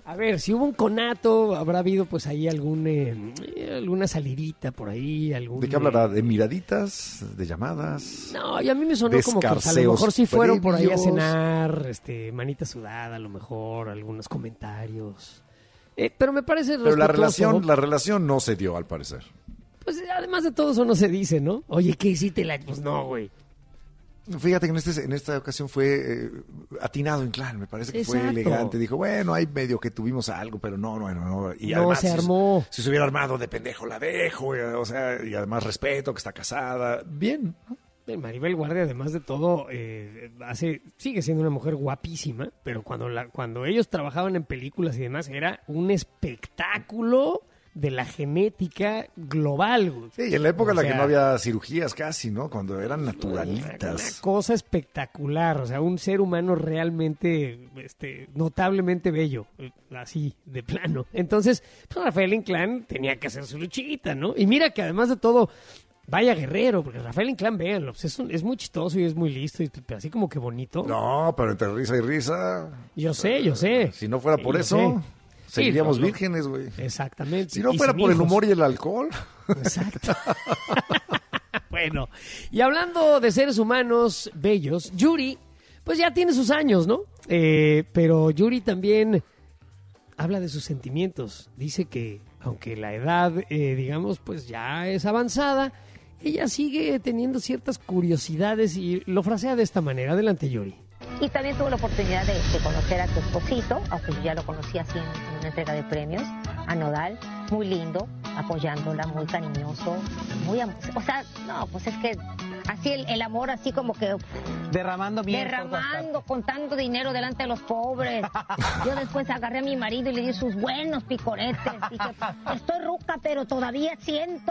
A ver, si hubo un conato, habrá habido pues ahí alguna salidita por ahí. ¿De qué hablará? ¿De miraditas? ¿De llamadas? No, y a mí me sonó como que a lo mejor sí fueron por ahí a cenar, manita sudada a lo mejor, algunos comentarios. Pero me parece respetuoso. Pero la relación no se dio, al parecer. Pues además de todo eso no se dice, ¿no? Oye, ¿qué hiciste? Pues no, güey. Fíjate que en esta ocasión fue atinado Inclán, me parece que fue elegante. Dijo, bueno, hay medio que tuvimos algo, pero no. Y no además, se armó. Si se hubiera armado de pendejo, la dejo. O sea, y además respeto que está casada. Bien, ¿no? Maribel Guardia, además de todo, sigue siendo una mujer guapísima, pero cuando ellos trabajaban en películas y demás, era un espectáculo de la genética global. Sí, y en la época en la que no había cirugías casi, ¿no? Cuando eran naturalitas. Una cosa espectacular, o sea, un ser humano realmente, notablemente bello, así, de plano. Entonces, pues Rafael Inclán tenía que hacer su luchita, ¿no? Y mira que además de todo, vaya guerrero, porque Rafael Inclán, véanlo, pues es muy chistoso y es muy listo, y así como que bonito. No, pero entre risa y risa. Yo sé. Si no fuera por eso... Seguiríamos vírgenes, güey. Exactamente. Si no fuera por el humor y el alcohol. Exacto. Bueno, y hablando de seres humanos bellos, Yuri, pues ya tiene sus años, ¿no? Pero Yuri también habla de sus sentimientos. Dice que, aunque la edad, digamos, pues ya es avanzada, ella sigue teniendo ciertas curiosidades y lo frasea de esta manera. Adelante, Yuri. Y también tuve la oportunidad de conocer a tu esposito, aunque yo ya lo conocí así en una entrega de premios, a Nodal, muy lindo, apoyándola, muy cariñoso, o sea, no, pues es que así el amor, así como que... Derramando con tanto dinero delante de los pobres. Yo después agarré a mi marido y le di sus buenos picoretes. Dije, estoy ruca, pero todavía siento.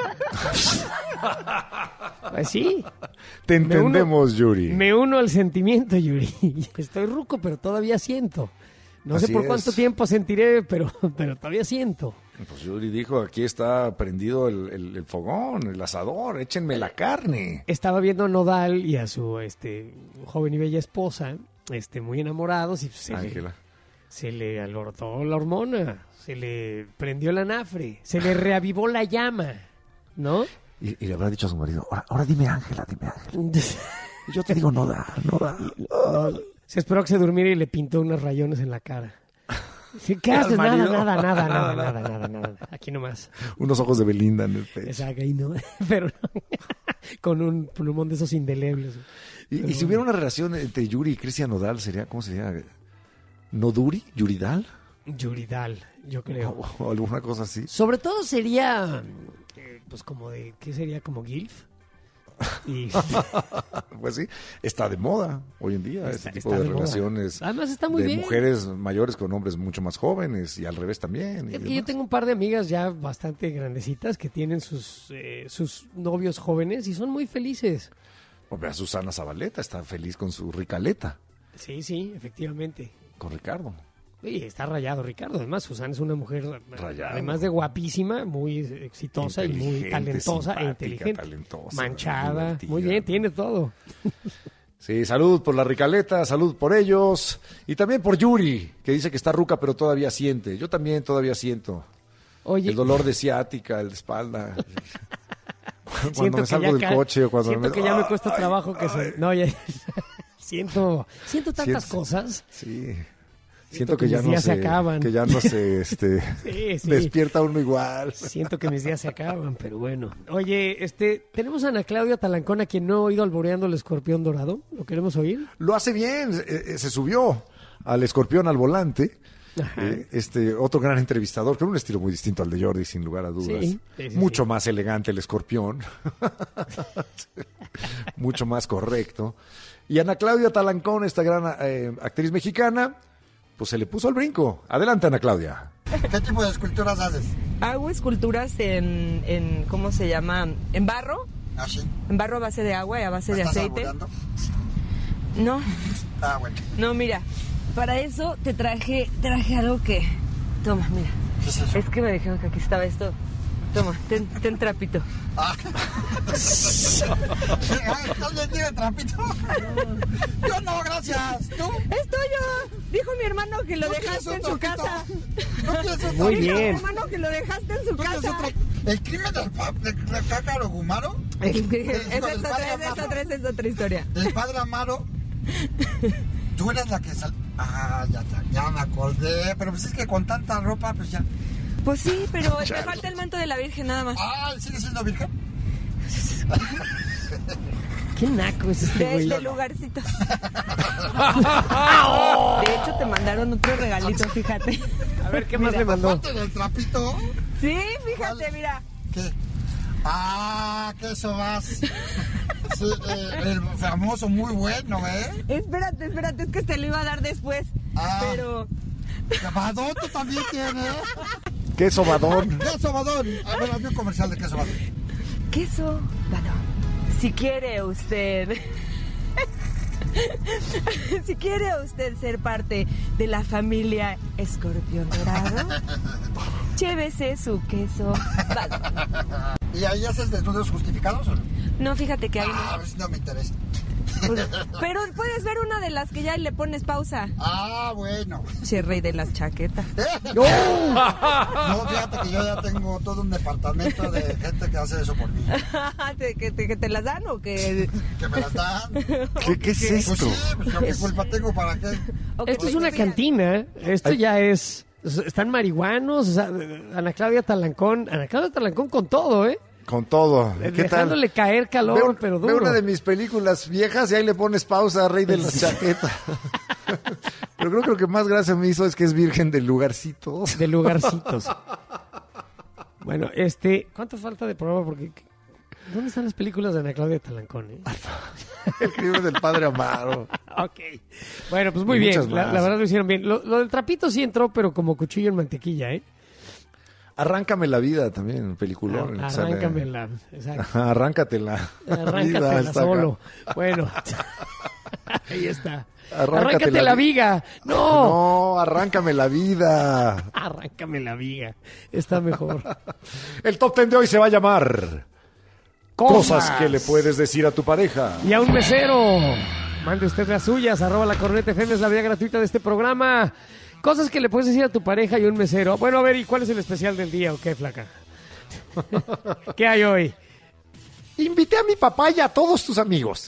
Pues sí. Te entendemos, Yuri. Me uno al sentimiento, Yuri. Estoy ruco, pero todavía siento. No sé por cuánto tiempo sentiré, pero todavía siento. Pues Yuri dijo, aquí está prendido el fogón, el asador, échenme la carne. Estaba viendo a Nodal y a su joven y bella esposa, muy enamorados, y se le alborotó la hormona, se le prendió el anafre, se le reavivó la llama, ¿no? Y le habrá dicho a su marido, ahora dime Ángela. Y yo te digo Nodal. Se esperó que se durmiera y le pintó unos rayones en la cara. ¿Qué haces? Nada. Aquí nomás. Unos ojos de Belinda en el pecho. Exacto, ahí no. Pero no. Con un plumón de esos indelebles. Y si hubiera una relación entre Yuri y Cristian Nodal, ¿cómo sería? ¿Noduri? ¿Yuridal? Yuridal, yo creo. O alguna cosa así. Sobre todo sería, pues como de, ¿qué sería? Como GILF. Pues sí, está de moda hoy en día este tipo de relaciones. Además está muy bien. Mujeres mayores con hombres mucho más jóvenes y al revés también. Yo tengo un par de amigas ya bastante grandecitas que tienen sus novios jóvenes y son muy felices. A Susana Zabaleta está feliz con su Ricaleta. Sí, efectivamente. Con Ricardo. Sí, está rayado Ricardo. Además, Susana es una mujer, además de guapísima, muy exitosa y muy talentosa e inteligente. Manchada. Muy bien, tiene todo. Sí, salud por la Ricaleta, salud por ellos. Y también por Yuri, que dice que está ruca, pero todavía siente. Yo también todavía siento. Oye, el dolor de ciática, el de espalda. Cuando me salgo del coche o cuando siento que ya me cuesta trabajo que se... No, ya... siento tantas cosas. Sí. Siento que ya no se acaban. Que ya no se sí. Despierta uno igual. Siento que mis días se acaban, pero bueno. Oye, tenemos a Ana Claudia Talancón, a quien no he oído alboreando el escorpión dorado. ¿Lo queremos oír? Lo hace bien. Se subió al escorpión al volante. Otro gran entrevistador, con un estilo muy distinto al de Jordi, sin lugar a dudas. Sí, mucho más elegante el escorpión. Mucho más correcto. Y Ana Claudia Talancón, esta gran actriz mexicana, pues se le puso al brinco. Adelante, Ana Claudia. ¿Qué tipo de esculturas haces? Hago esculturas en ¿cómo se llama? ¿En barro? ¿Ah, sí? En barro a base de agua y a base de aceite. ¿Estás No. Ah, bueno. No, mira, para eso traje algo que... Toma, mira. ¿Qué es eso? Es que me dijeron que aquí estaba esto. Toma, ten trapito. ¿Alguien tiene trapito? Yo no, gracias. ¿Tú? Es tuyo. Dijo mi hermano que lo dejaste en su casa. Muy Dijo bien. mi hermano que lo dejaste en su casa. ¿El crimen del Cácaro Gumaro? Es otra historia. El padre Amaro. Tú eras la que ya me acordé. Pero pues es que con tanta ropa, pues ya. Pues sí, pero me falta el manto de la Virgen nada más. ¿Sigue siendo virgen? Qué naco es este güey. De lugarcitos. De hecho, te mandaron otro regalito, fíjate. A ver, ¿qué más le mandó? ¿Aparte del trapito? Sí, fíjate, mira. ¿Qué? Que eso vas. Sí, el famoso muy bueno, ¿eh? Espérate, es que te lo iba a dar después. Pero... Badón, tú también tienes. Queso badón. Queso badón. A ver, hazme un comercial de queso badón. Queso badón. Si quiere usted ser parte de la familia Escorpión Dorado, llévese su queso badón. ¿Y ahí haces desnudos justificados o no? No, fíjate que ahí no. A ver si no me interesa. Pero puedes ver una de las que ya le pones pausa. Bueno. Che, rey de las chaquetas. No, fíjate que yo ya tengo todo un departamento de gente que hace eso por mí. ¿Que te las dan o que...? Que me las dan. ¿Qué es esto? Pues sí, pues yo qué culpa tengo para qué. Esto es una cantina. Esto ya es... Están marihuanos. O sea, Ana Claudia Talancón con todo, ¿eh? Con todo. ¿Qué Dejándole tal? caer calor, pero duro. Veo una de mis películas viejas y ahí le pones pausa a Rey de la Chaqueta. Pero creo que lo que más gracia me hizo es que es virgen de lugarcitos. De lugarcitos. Bueno, ¿cuánto falta de programa? Porque ¿dónde están las películas de Ana Claudia Talancón? El crimen del padre Amaro. Ok. Bueno, pues muy bien. La verdad lo hicieron bien. Lo del trapito sí entró, pero como cuchillo en mantequilla, ¿eh? Arráncame la vida también, peliculón. Arráncamela. Exacto. Arráncatela. Arráncatela solo. Bueno. Ahí está. Arráncate la viga. No, arráncame la vida. Arráncame la viga. Está mejor. El top 10 de hoy se va a llamar Cosas que le puedes decir a tu pareja. Y a un mesero. Mande usted las suyas. @lacornetafm es la vía gratuita de este programa. Cosas que le puedes decir a tu pareja y un mesero. Bueno, a ver, ¿y cuál es el especial del día o qué, flaca? ¿Qué hay hoy? Invité a mi papá y a todos tus amigos.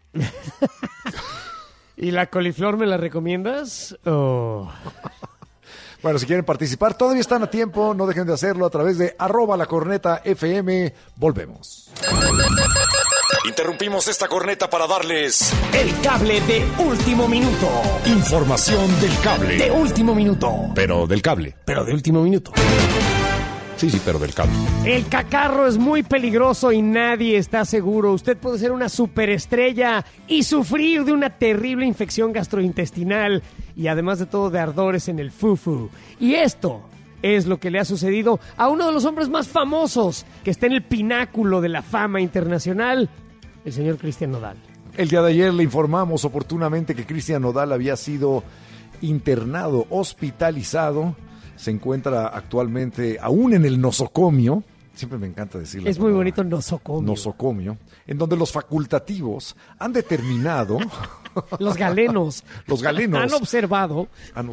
¿Y la coliflor me la recomiendas? Oh. Bueno, si quieren participar, todavía están a tiempo. No dejen de hacerlo a través de @lacornetafm. Volvemos. Interrumpimos esta corneta para darles el cable de último minuto. Información del cable. De último minuto. Pero del cable. Pero de último minuto. Sí, pero del cable. El cacarro es muy peligroso y nadie está seguro. Usted puede ser una superestrella y sufrir de una terrible infección gastrointestinal y además de todo de ardores en el fufu. Y esto es lo que le ha sucedido a uno de los hombres más famosos que está en el pináculo de la fama internacional, el señor Cristian Nodal. El día de ayer le informamos oportunamente que Cristian Nodal había sido internado, hospitalizado. Se encuentra actualmente aún en el nosocomio. Siempre me encanta decirlo. Es muy bonito nosocomio. Nosocomio, en donde los facultativos han determinado... Los galenos. Han observado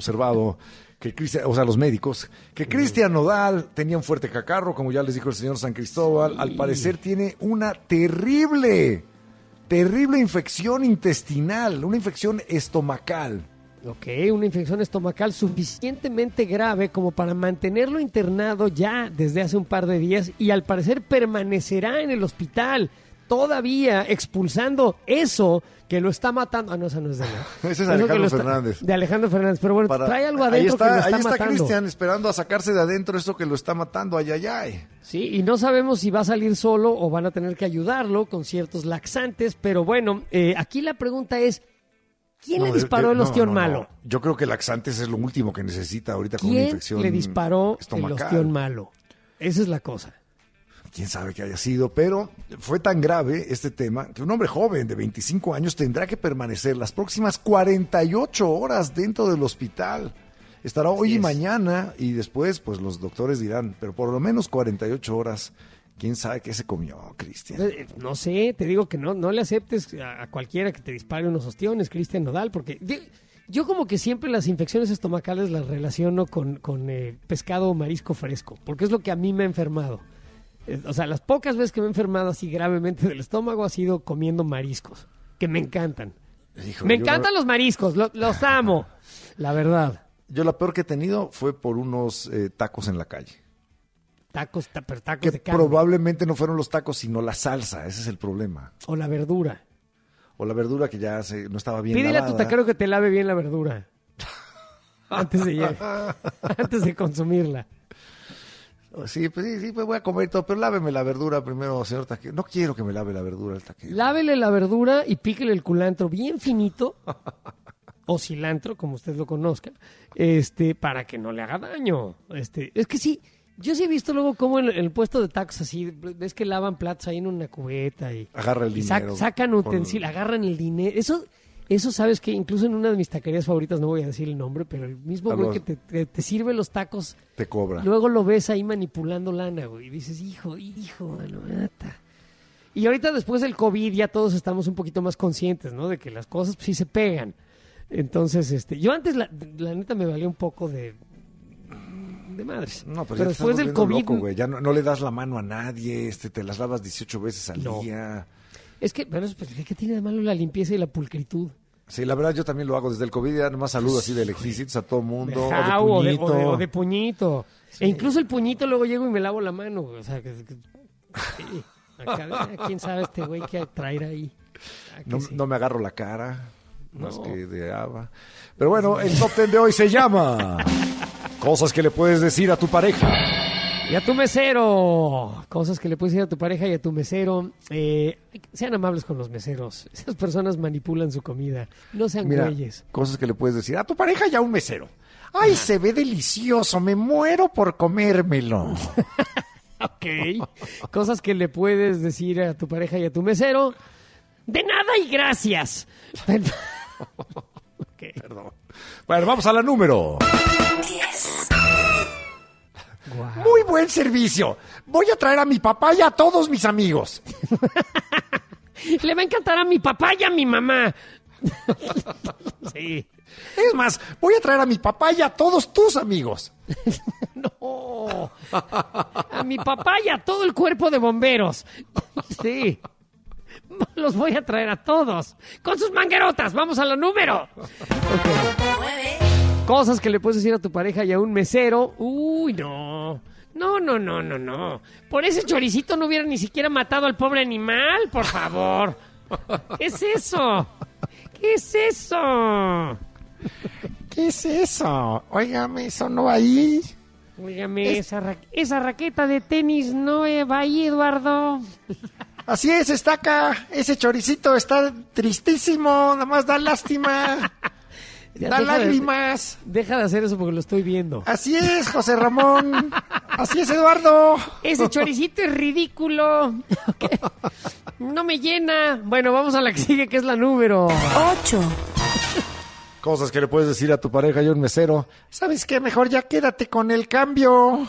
que los médicos, que Cristian Nodal tenía un fuerte cacarro, como ya les dijo el señor San Cristóbal. Al parecer tiene una terrible infección intestinal, una infección estomacal. Ok, una infección estomacal suficientemente grave como para mantenerlo internado ya desde hace un par de días y al parecer permanecerá en el hospital todavía expulsando eso que lo está matando. No, esa no es de él. Ese es Alejandro Fernández. De Alejandro Fernández, pero bueno, trae algo adentro que lo está matando. Ahí está Cristian esperando a sacarse de adentro eso que lo está matando, ay. Sí, y no sabemos si va a salir solo o van a tener que ayudarlo con ciertos laxantes, pero bueno, aquí la pregunta es, ¿quién le disparó el ostión malo? Yo creo que laxantes es lo último que necesita ahorita con una infección ¿Quién le disparó estomacal? El ostión malo? Esa es la cosa. Quién sabe qué haya sido, pero fue tan grave este tema que un hombre joven de 25 años tendrá que permanecer las próximas 48 horas dentro del hospital. Estará hoy y mañana y después pues los doctores dirán, pero por lo menos 48 horas. ¿Quién sabe qué se comió, Cristian? No sé, te digo que no le aceptes a cualquiera que te dispare unos ostiones, Cristian Nodal, porque yo como que siempre las infecciones estomacales las relaciono con pescado o marisco fresco, porque es lo que a mí me ha enfermado. O sea, las pocas veces que me he enfermado así gravemente del estómago ha sido comiendo mariscos, que me encantan. Híjole, me encantan los mariscos, los amo, la verdad. Yo la peor que he tenido fue por unos tacos en la calle. Tacos que de carne. Probablemente no fueron los tacos, sino la salsa. Ese es el problema. O la verdura. O la verdura que ya no estaba bien Pídele lavada. a tu taquero que te lave bien la verdura. antes de consumirla. Sí, pues voy a comer todo, pero láveme la verdura primero, señor taquero. No quiero que me lave la verdura el taquero. Lávele la verdura y píquele el culantro bien finito. O cilantro, como usted lo conozca. Para que no le haga daño. Es que sí. Yo sí he visto luego cómo en el puesto de tacos así, ves que lavan platos ahí en una cubeta y agarra el dinero. Sacan utensilios, agarran el dinero. Eso sabes que incluso en una de mis taquerías favoritas, no voy a decir el nombre, pero el mismo güey que te sirve los tacos, te cobra. Luego lo ves ahí manipulando lana, güey, y dices, hijo, no mata. Y ahorita después del COVID ya todos estamos un poquito más conscientes, ¿no? De que las cosas pues, sí se pegan. Entonces, yo antes la neta me valía un poco de madres. No, pero después del COVID... Loco, güey. Ya no le das la mano a nadie, te las lavas 18 veces al día. Es que, bueno, ¿qué tiene de malo la limpieza y la pulcritud? Sí, la verdad yo también lo hago desde el COVID, ya nomás saludo así de lejitos a todo mundo, o de puñito. Sí. E incluso el puñito luego llego y me lavo la mano, o sea, sí. Acá, quién sabe este güey que traer ahí. No me agarro la cara, más que de Ava. Pero bueno, el top 10 de hoy se llama... Cosas que le puedes decir a tu pareja. Y a tu mesero. Cosas que le puedes decir a tu pareja y a tu mesero. Sean amables con los meseros. Esas personas manipulan su comida. No sean güeyes. Cosas que le puedes decir a tu pareja y a un mesero. ¡Ay, se ve delicioso! Me muero por comérmelo. Ok. Cosas que le puedes decir a tu pareja y a tu mesero. De nada y gracias. Okay. Perdón. Bueno, vamos a la número 10. Wow. Muy buen servicio. Voy a traer a mi papá y a todos mis amigos. Le va a encantar a mi papá y a mi mamá. Sí. Es más, voy a traer a mi papá y a todos tus amigos. No. A mi papá y a todo el cuerpo de bomberos. Sí. Los voy a traer a todos. Con sus manguerotas. Vamos a la número. Okay. Cosas que le puedes decir a tu pareja y a un mesero. Uy, no. No. Por ese choricito no hubiera ni siquiera matado al pobre animal, por favor. ¿Qué es eso? ¿Qué es eso? ¿Qué es eso? Óigame, eso no va ahí. Óigame, esa raqueta de tenis no va ahí, Eduardo. Así es, está acá. Ese choricito está tristísimo, nada más da lástima. Da lágrimas. Deja de hacer eso porque lo estoy viendo. Así es, José Ramón. Así es, Eduardo. Ese choricito es ridículo. Okay. No me llena. Bueno, vamos a la que sigue, que es la número 8. Cosas que le puedes decir a tu pareja y a un mesero. ¿Sabes qué? Mejor ya quédate con el cambio.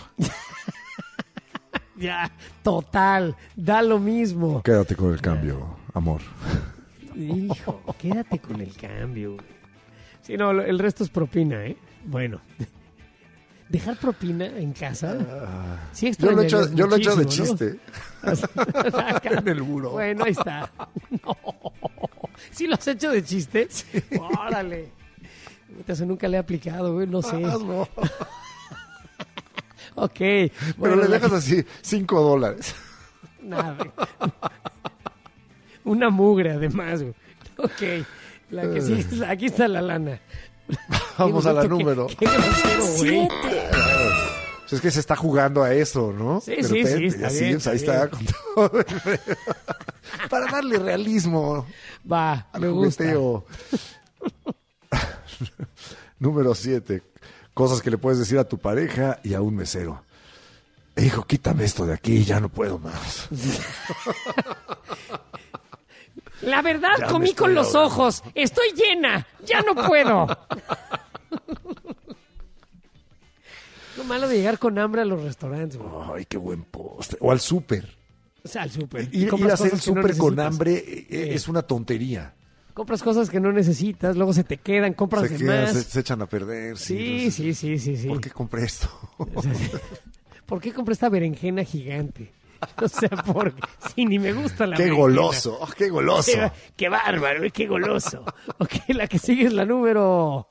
Ya, total, da lo mismo. Quédate con el cambio, amor. Hijo, quédate con el cambio. Sí, no, el resto es propina, ¿eh? Bueno, dejar propina en casa. Sí, yo lo he hecho de chiste. ¿No? En el muro. Bueno, ahí está. No. ¿Sí lo has hecho de chiste? Sí. Órale. Eso nunca le he aplicado, güey, no sé. No. Ok. Pero bueno, le dejas así $5. Nada. Una mugre, además, güey. Ok. La que sí, aquí está la lana. Vamos a la número. Qué grosero, güey. 7. Pues es que se está jugando a eso, ¿no? Sí, sí, está bien. Ahí está con todo. Para darle realismo. Va, me gusta. Número 7. Cosas que le puedes decir a tu pareja y a un mesero. Hijo, quítame esto de aquí, ya no puedo más. La verdad, ya comí con los ojos. Estoy llena. Ya no puedo. malo de llegar con hambre a los restaurantes, güey? Ay, qué buen postre. O al súper. O sea, al súper. Ir a hacer el súper con hambre es una tontería. Compras cosas que no necesitas, luego se te quedan, compras de más. Se echan a perder. Sí. ¿Por qué compré esto? ¿Por qué compré esta berenjena gigante? O sea, porque si ni me gusta la berenjena. ¡Qué goloso! ¡Qué bárbaro! ¡Qué goloso! Ok, la que sigue es la número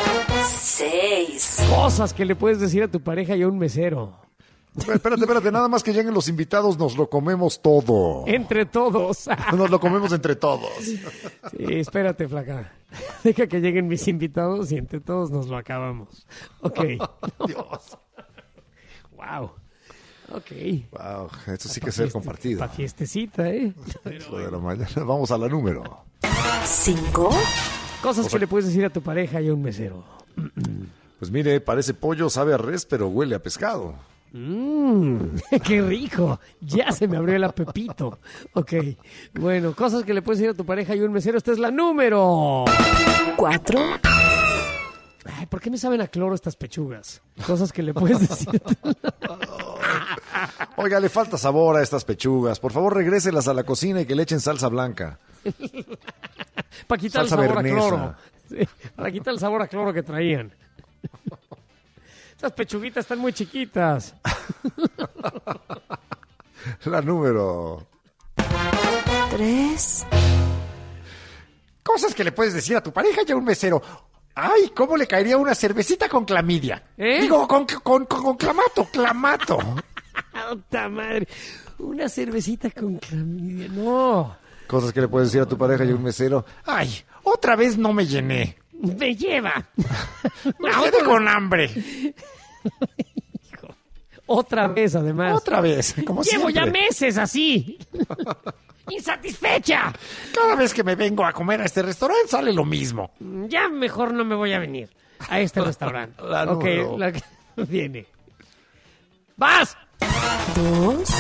6. Cosas que le puedes decir a tu pareja y a un mesero. Espérate, nada más que lleguen los invitados, nos lo comemos todo. Entre todos. Nos lo comemos entre todos. Sí, espérate, flaca. Deja que lleguen mis invitados y entre todos nos lo acabamos. Ok. Dios. Wow. Ok. Wow, esto sí que es ser compartido. Para fiestecita, ¿eh? De la mañana. Vamos a la número 5. Cosas que le puedes decir a tu pareja y a un mesero. Pues mire, parece pollo, sabe a res, pero huele a pescado. ¡Qué rico! Ya se me abrió el apetito. Ok, bueno, cosas que le puedes decir a tu pareja y un mesero. Esta es la número 4. Ay, ¿por qué me saben a cloro estas pechugas? Cosas que le puedes decir. Oiga, le falta sabor a estas pechugas. Por favor, regréselas a la cocina y que le echen salsa blanca. Para quitar salsa el sabor bernesa. a cloro. Sí, para quitar el sabor a cloro que traían. Estas pechuguitas están muy chiquitas. La número 3. Cosas que le puedes decir a tu pareja y a un mesero. Ay, ¿cómo le caería una cervecita con clamidia? Digo, con clamato. ¡Puta madre! Una cervecita con clamidia, no. Cosas que le puedes decir a tu pareja y a un mesero. Ay, otra vez no me llené. Me lleva. Me quedé con hambre. Otra vez, además. Otra vez, como Llevo siempre. ya meses así. ¡Insatisfecha! Cada vez que me vengo a comer a este restaurante sale lo mismo. Ya mejor no me voy a venir a este restaurante. Ok, la que viene. ¡Vas! 2.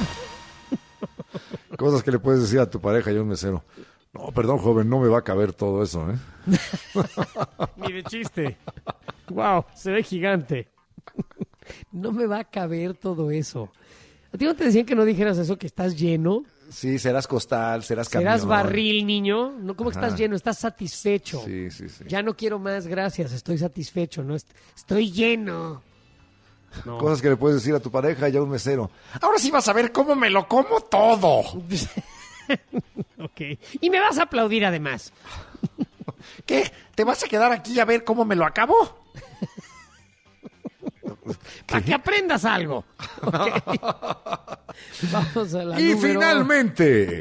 Cosas que le puedes decir a tu pareja y a un mesero. No, perdón, joven, no me va a caber todo eso, ¿eh? Ni de chiste. Wow, se ve gigante. No me va a caber todo eso. ¿A ti no te decían que no dijeras eso, que estás lleno? Sí, serás costal, serás camión. ¿Serás barril, niño? No, ¿cómo que estás lleno? Estás satisfecho. Sí. Ya no quiero más, gracias, estoy satisfecho, no estoy lleno. No. Cosas que le puedes decir a tu pareja y a un mesero. Ahora sí vas a ver cómo me lo como todo. Ok. Y me vas a aplaudir además. ¿Qué? ¿Te vas a quedar aquí a ver cómo me lo acabo? Para que aprendas algo. Okay. Vamos a la y número... finalmente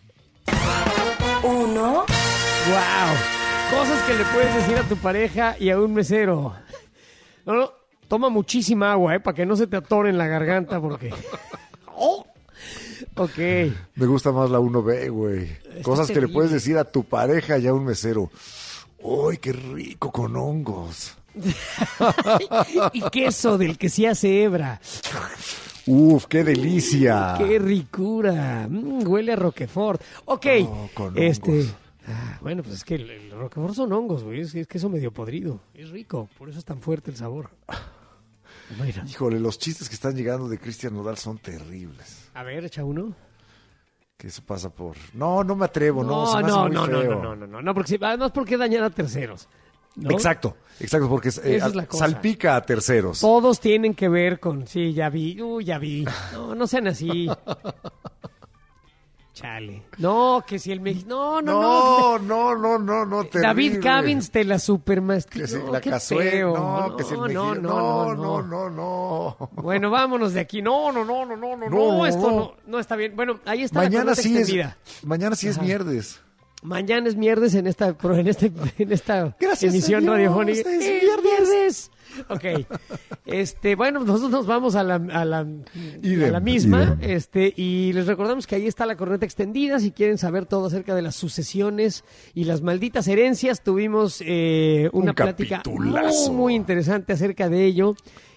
1. Wow. Cosas que le puedes decir a tu pareja y a un mesero. No, toma muchísima agua, para que no se te atore en la garganta, porque... Oh. Ok. Me gusta más la 1B, güey. Cosas que le puedes decir a tu pareja y a un mesero. ¡Uy, qué rico con hongos! Y queso del que se hace hebra. ¡Uf, qué delicia! ¡Qué ricura! Huele a Roquefort. Ok. Oh, con hongos. Bueno, pues es que el Roquefort son hongos, güey. Es queso medio podrido. Es rico, por eso es tan fuerte el sabor. Mira. Híjole, los chistes que están llegando de Cristian Nodal son terribles. A ver, echa uno. Que eso pasa por... No me atrevo, no, porque además, ¿por qué dañar a terceros? ¿No? Exacto, porque Esa es la cosa. salpica a terceros. Todos tienen que ver con, sí, ya vi. No sean así. Chale. No, que si el México... No. Terrible. David Cavins te la supermasticó. Que si la cazuela, no, que si el México... No. Bueno, vámonos de aquí. No, esto no está bien. Bueno, ahí está mañana la sí extendida. Mañana sí es viernes. Mañana es viernes en esta Gracias emisión a Dios, radiofónica. Es viernes. Ok. Bueno, nosotros nos vamos a la misma. Y les recordamos que ahí está la corneta extendida. Si quieren saber todo acerca de las sucesiones y las malditas herencias, tuvimos una plática muy interesante acerca de ello.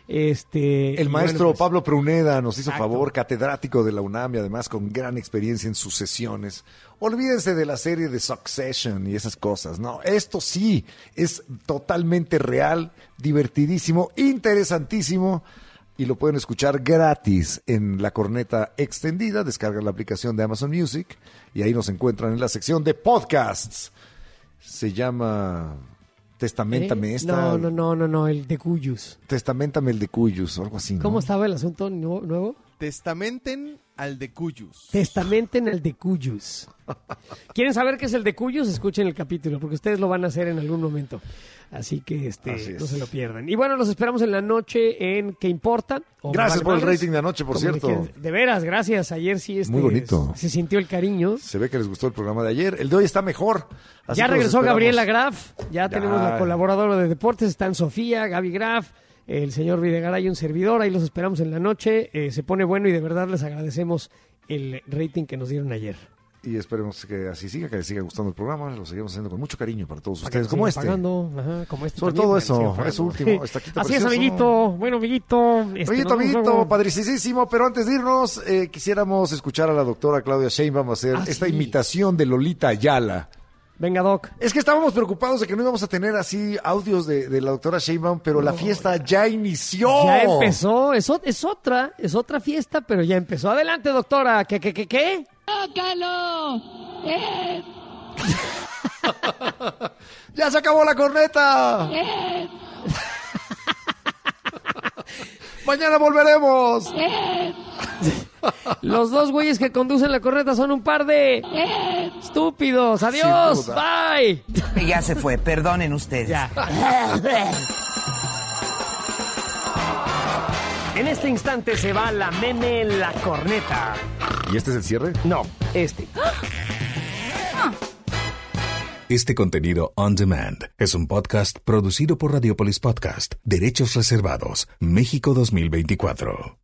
El maestro pues, Pablo Pruneda nos hizo favor, catedrático de la UNAM y además con gran experiencia en sucesiones. Olvídense de la serie de Succession y esas cosas, ¿no? Esto sí es totalmente real, divertidísimo, interesantísimo y lo pueden escuchar gratis en La Corneta Extendida. Descargan la aplicación de Amazon Music y ahí nos encuentran en la sección de podcasts. Se llama... Testamentame esta. No, el de Cuyus. Testamentame el de Cuyus, o algo así, ¿no? ¿Cómo estaba el asunto nuevo? Testamenten al de Cuyus. Testamenten al de Cuyus. ¿Quieren saber qué es el de Cuyus? Escuchen el capítulo, porque ustedes lo van a hacer en algún momento. Así que no se lo pierdan. Y bueno, los esperamos en la noche en ¿Qué importa? Gracias por el rating de anoche, por cierto. De veras, gracias. Ayer sí muy bonito. Se sintió el cariño. Se ve que les gustó el programa de ayer. El de hoy está mejor. Ya regresó Gabriela Graf. Ya tenemos la colaboradora de deportes. Están Sofía, Gaby Graf, el señor Videgaray y un servidor. Ahí los esperamos en la noche. Se pone bueno y de verdad les agradecemos el rating que nos dieron ayer. Y esperemos que así siga, que les siga gustando el programa. Lo seguimos haciendo con mucho cariño para todos ustedes, como este. Como este. Sobre todo eso último. Así es, amiguito. Bueno, amiguito. Amiguito, padricísimo. Pero antes de irnos, quisiéramos escuchar a la doctora Claudia Sheinbaum hacer esta imitación de Lolita Ayala. Venga, Doc. Es que estábamos preocupados de que no íbamos a tener así audios de la doctora Sheinbaum, pero la fiesta ya inició. Ya empezó. Es otra fiesta, pero ya empezó. Adelante, doctora. ¿Qué? ¡Tócalo! ¡Ya se acabó la corneta! ¡Mañana volveremos! Los dos güeyes que conducen la corneta son un par de estúpidos. ¡Adiós! ¡Bye! Ya se fue, perdonen ustedes. Ya. En este instante se va la meme La Corneta. ¿Y este es el cierre? No, este. Este contenido on demand es un podcast producido por Radiopolis Podcast. Derechos reservados. México 2024.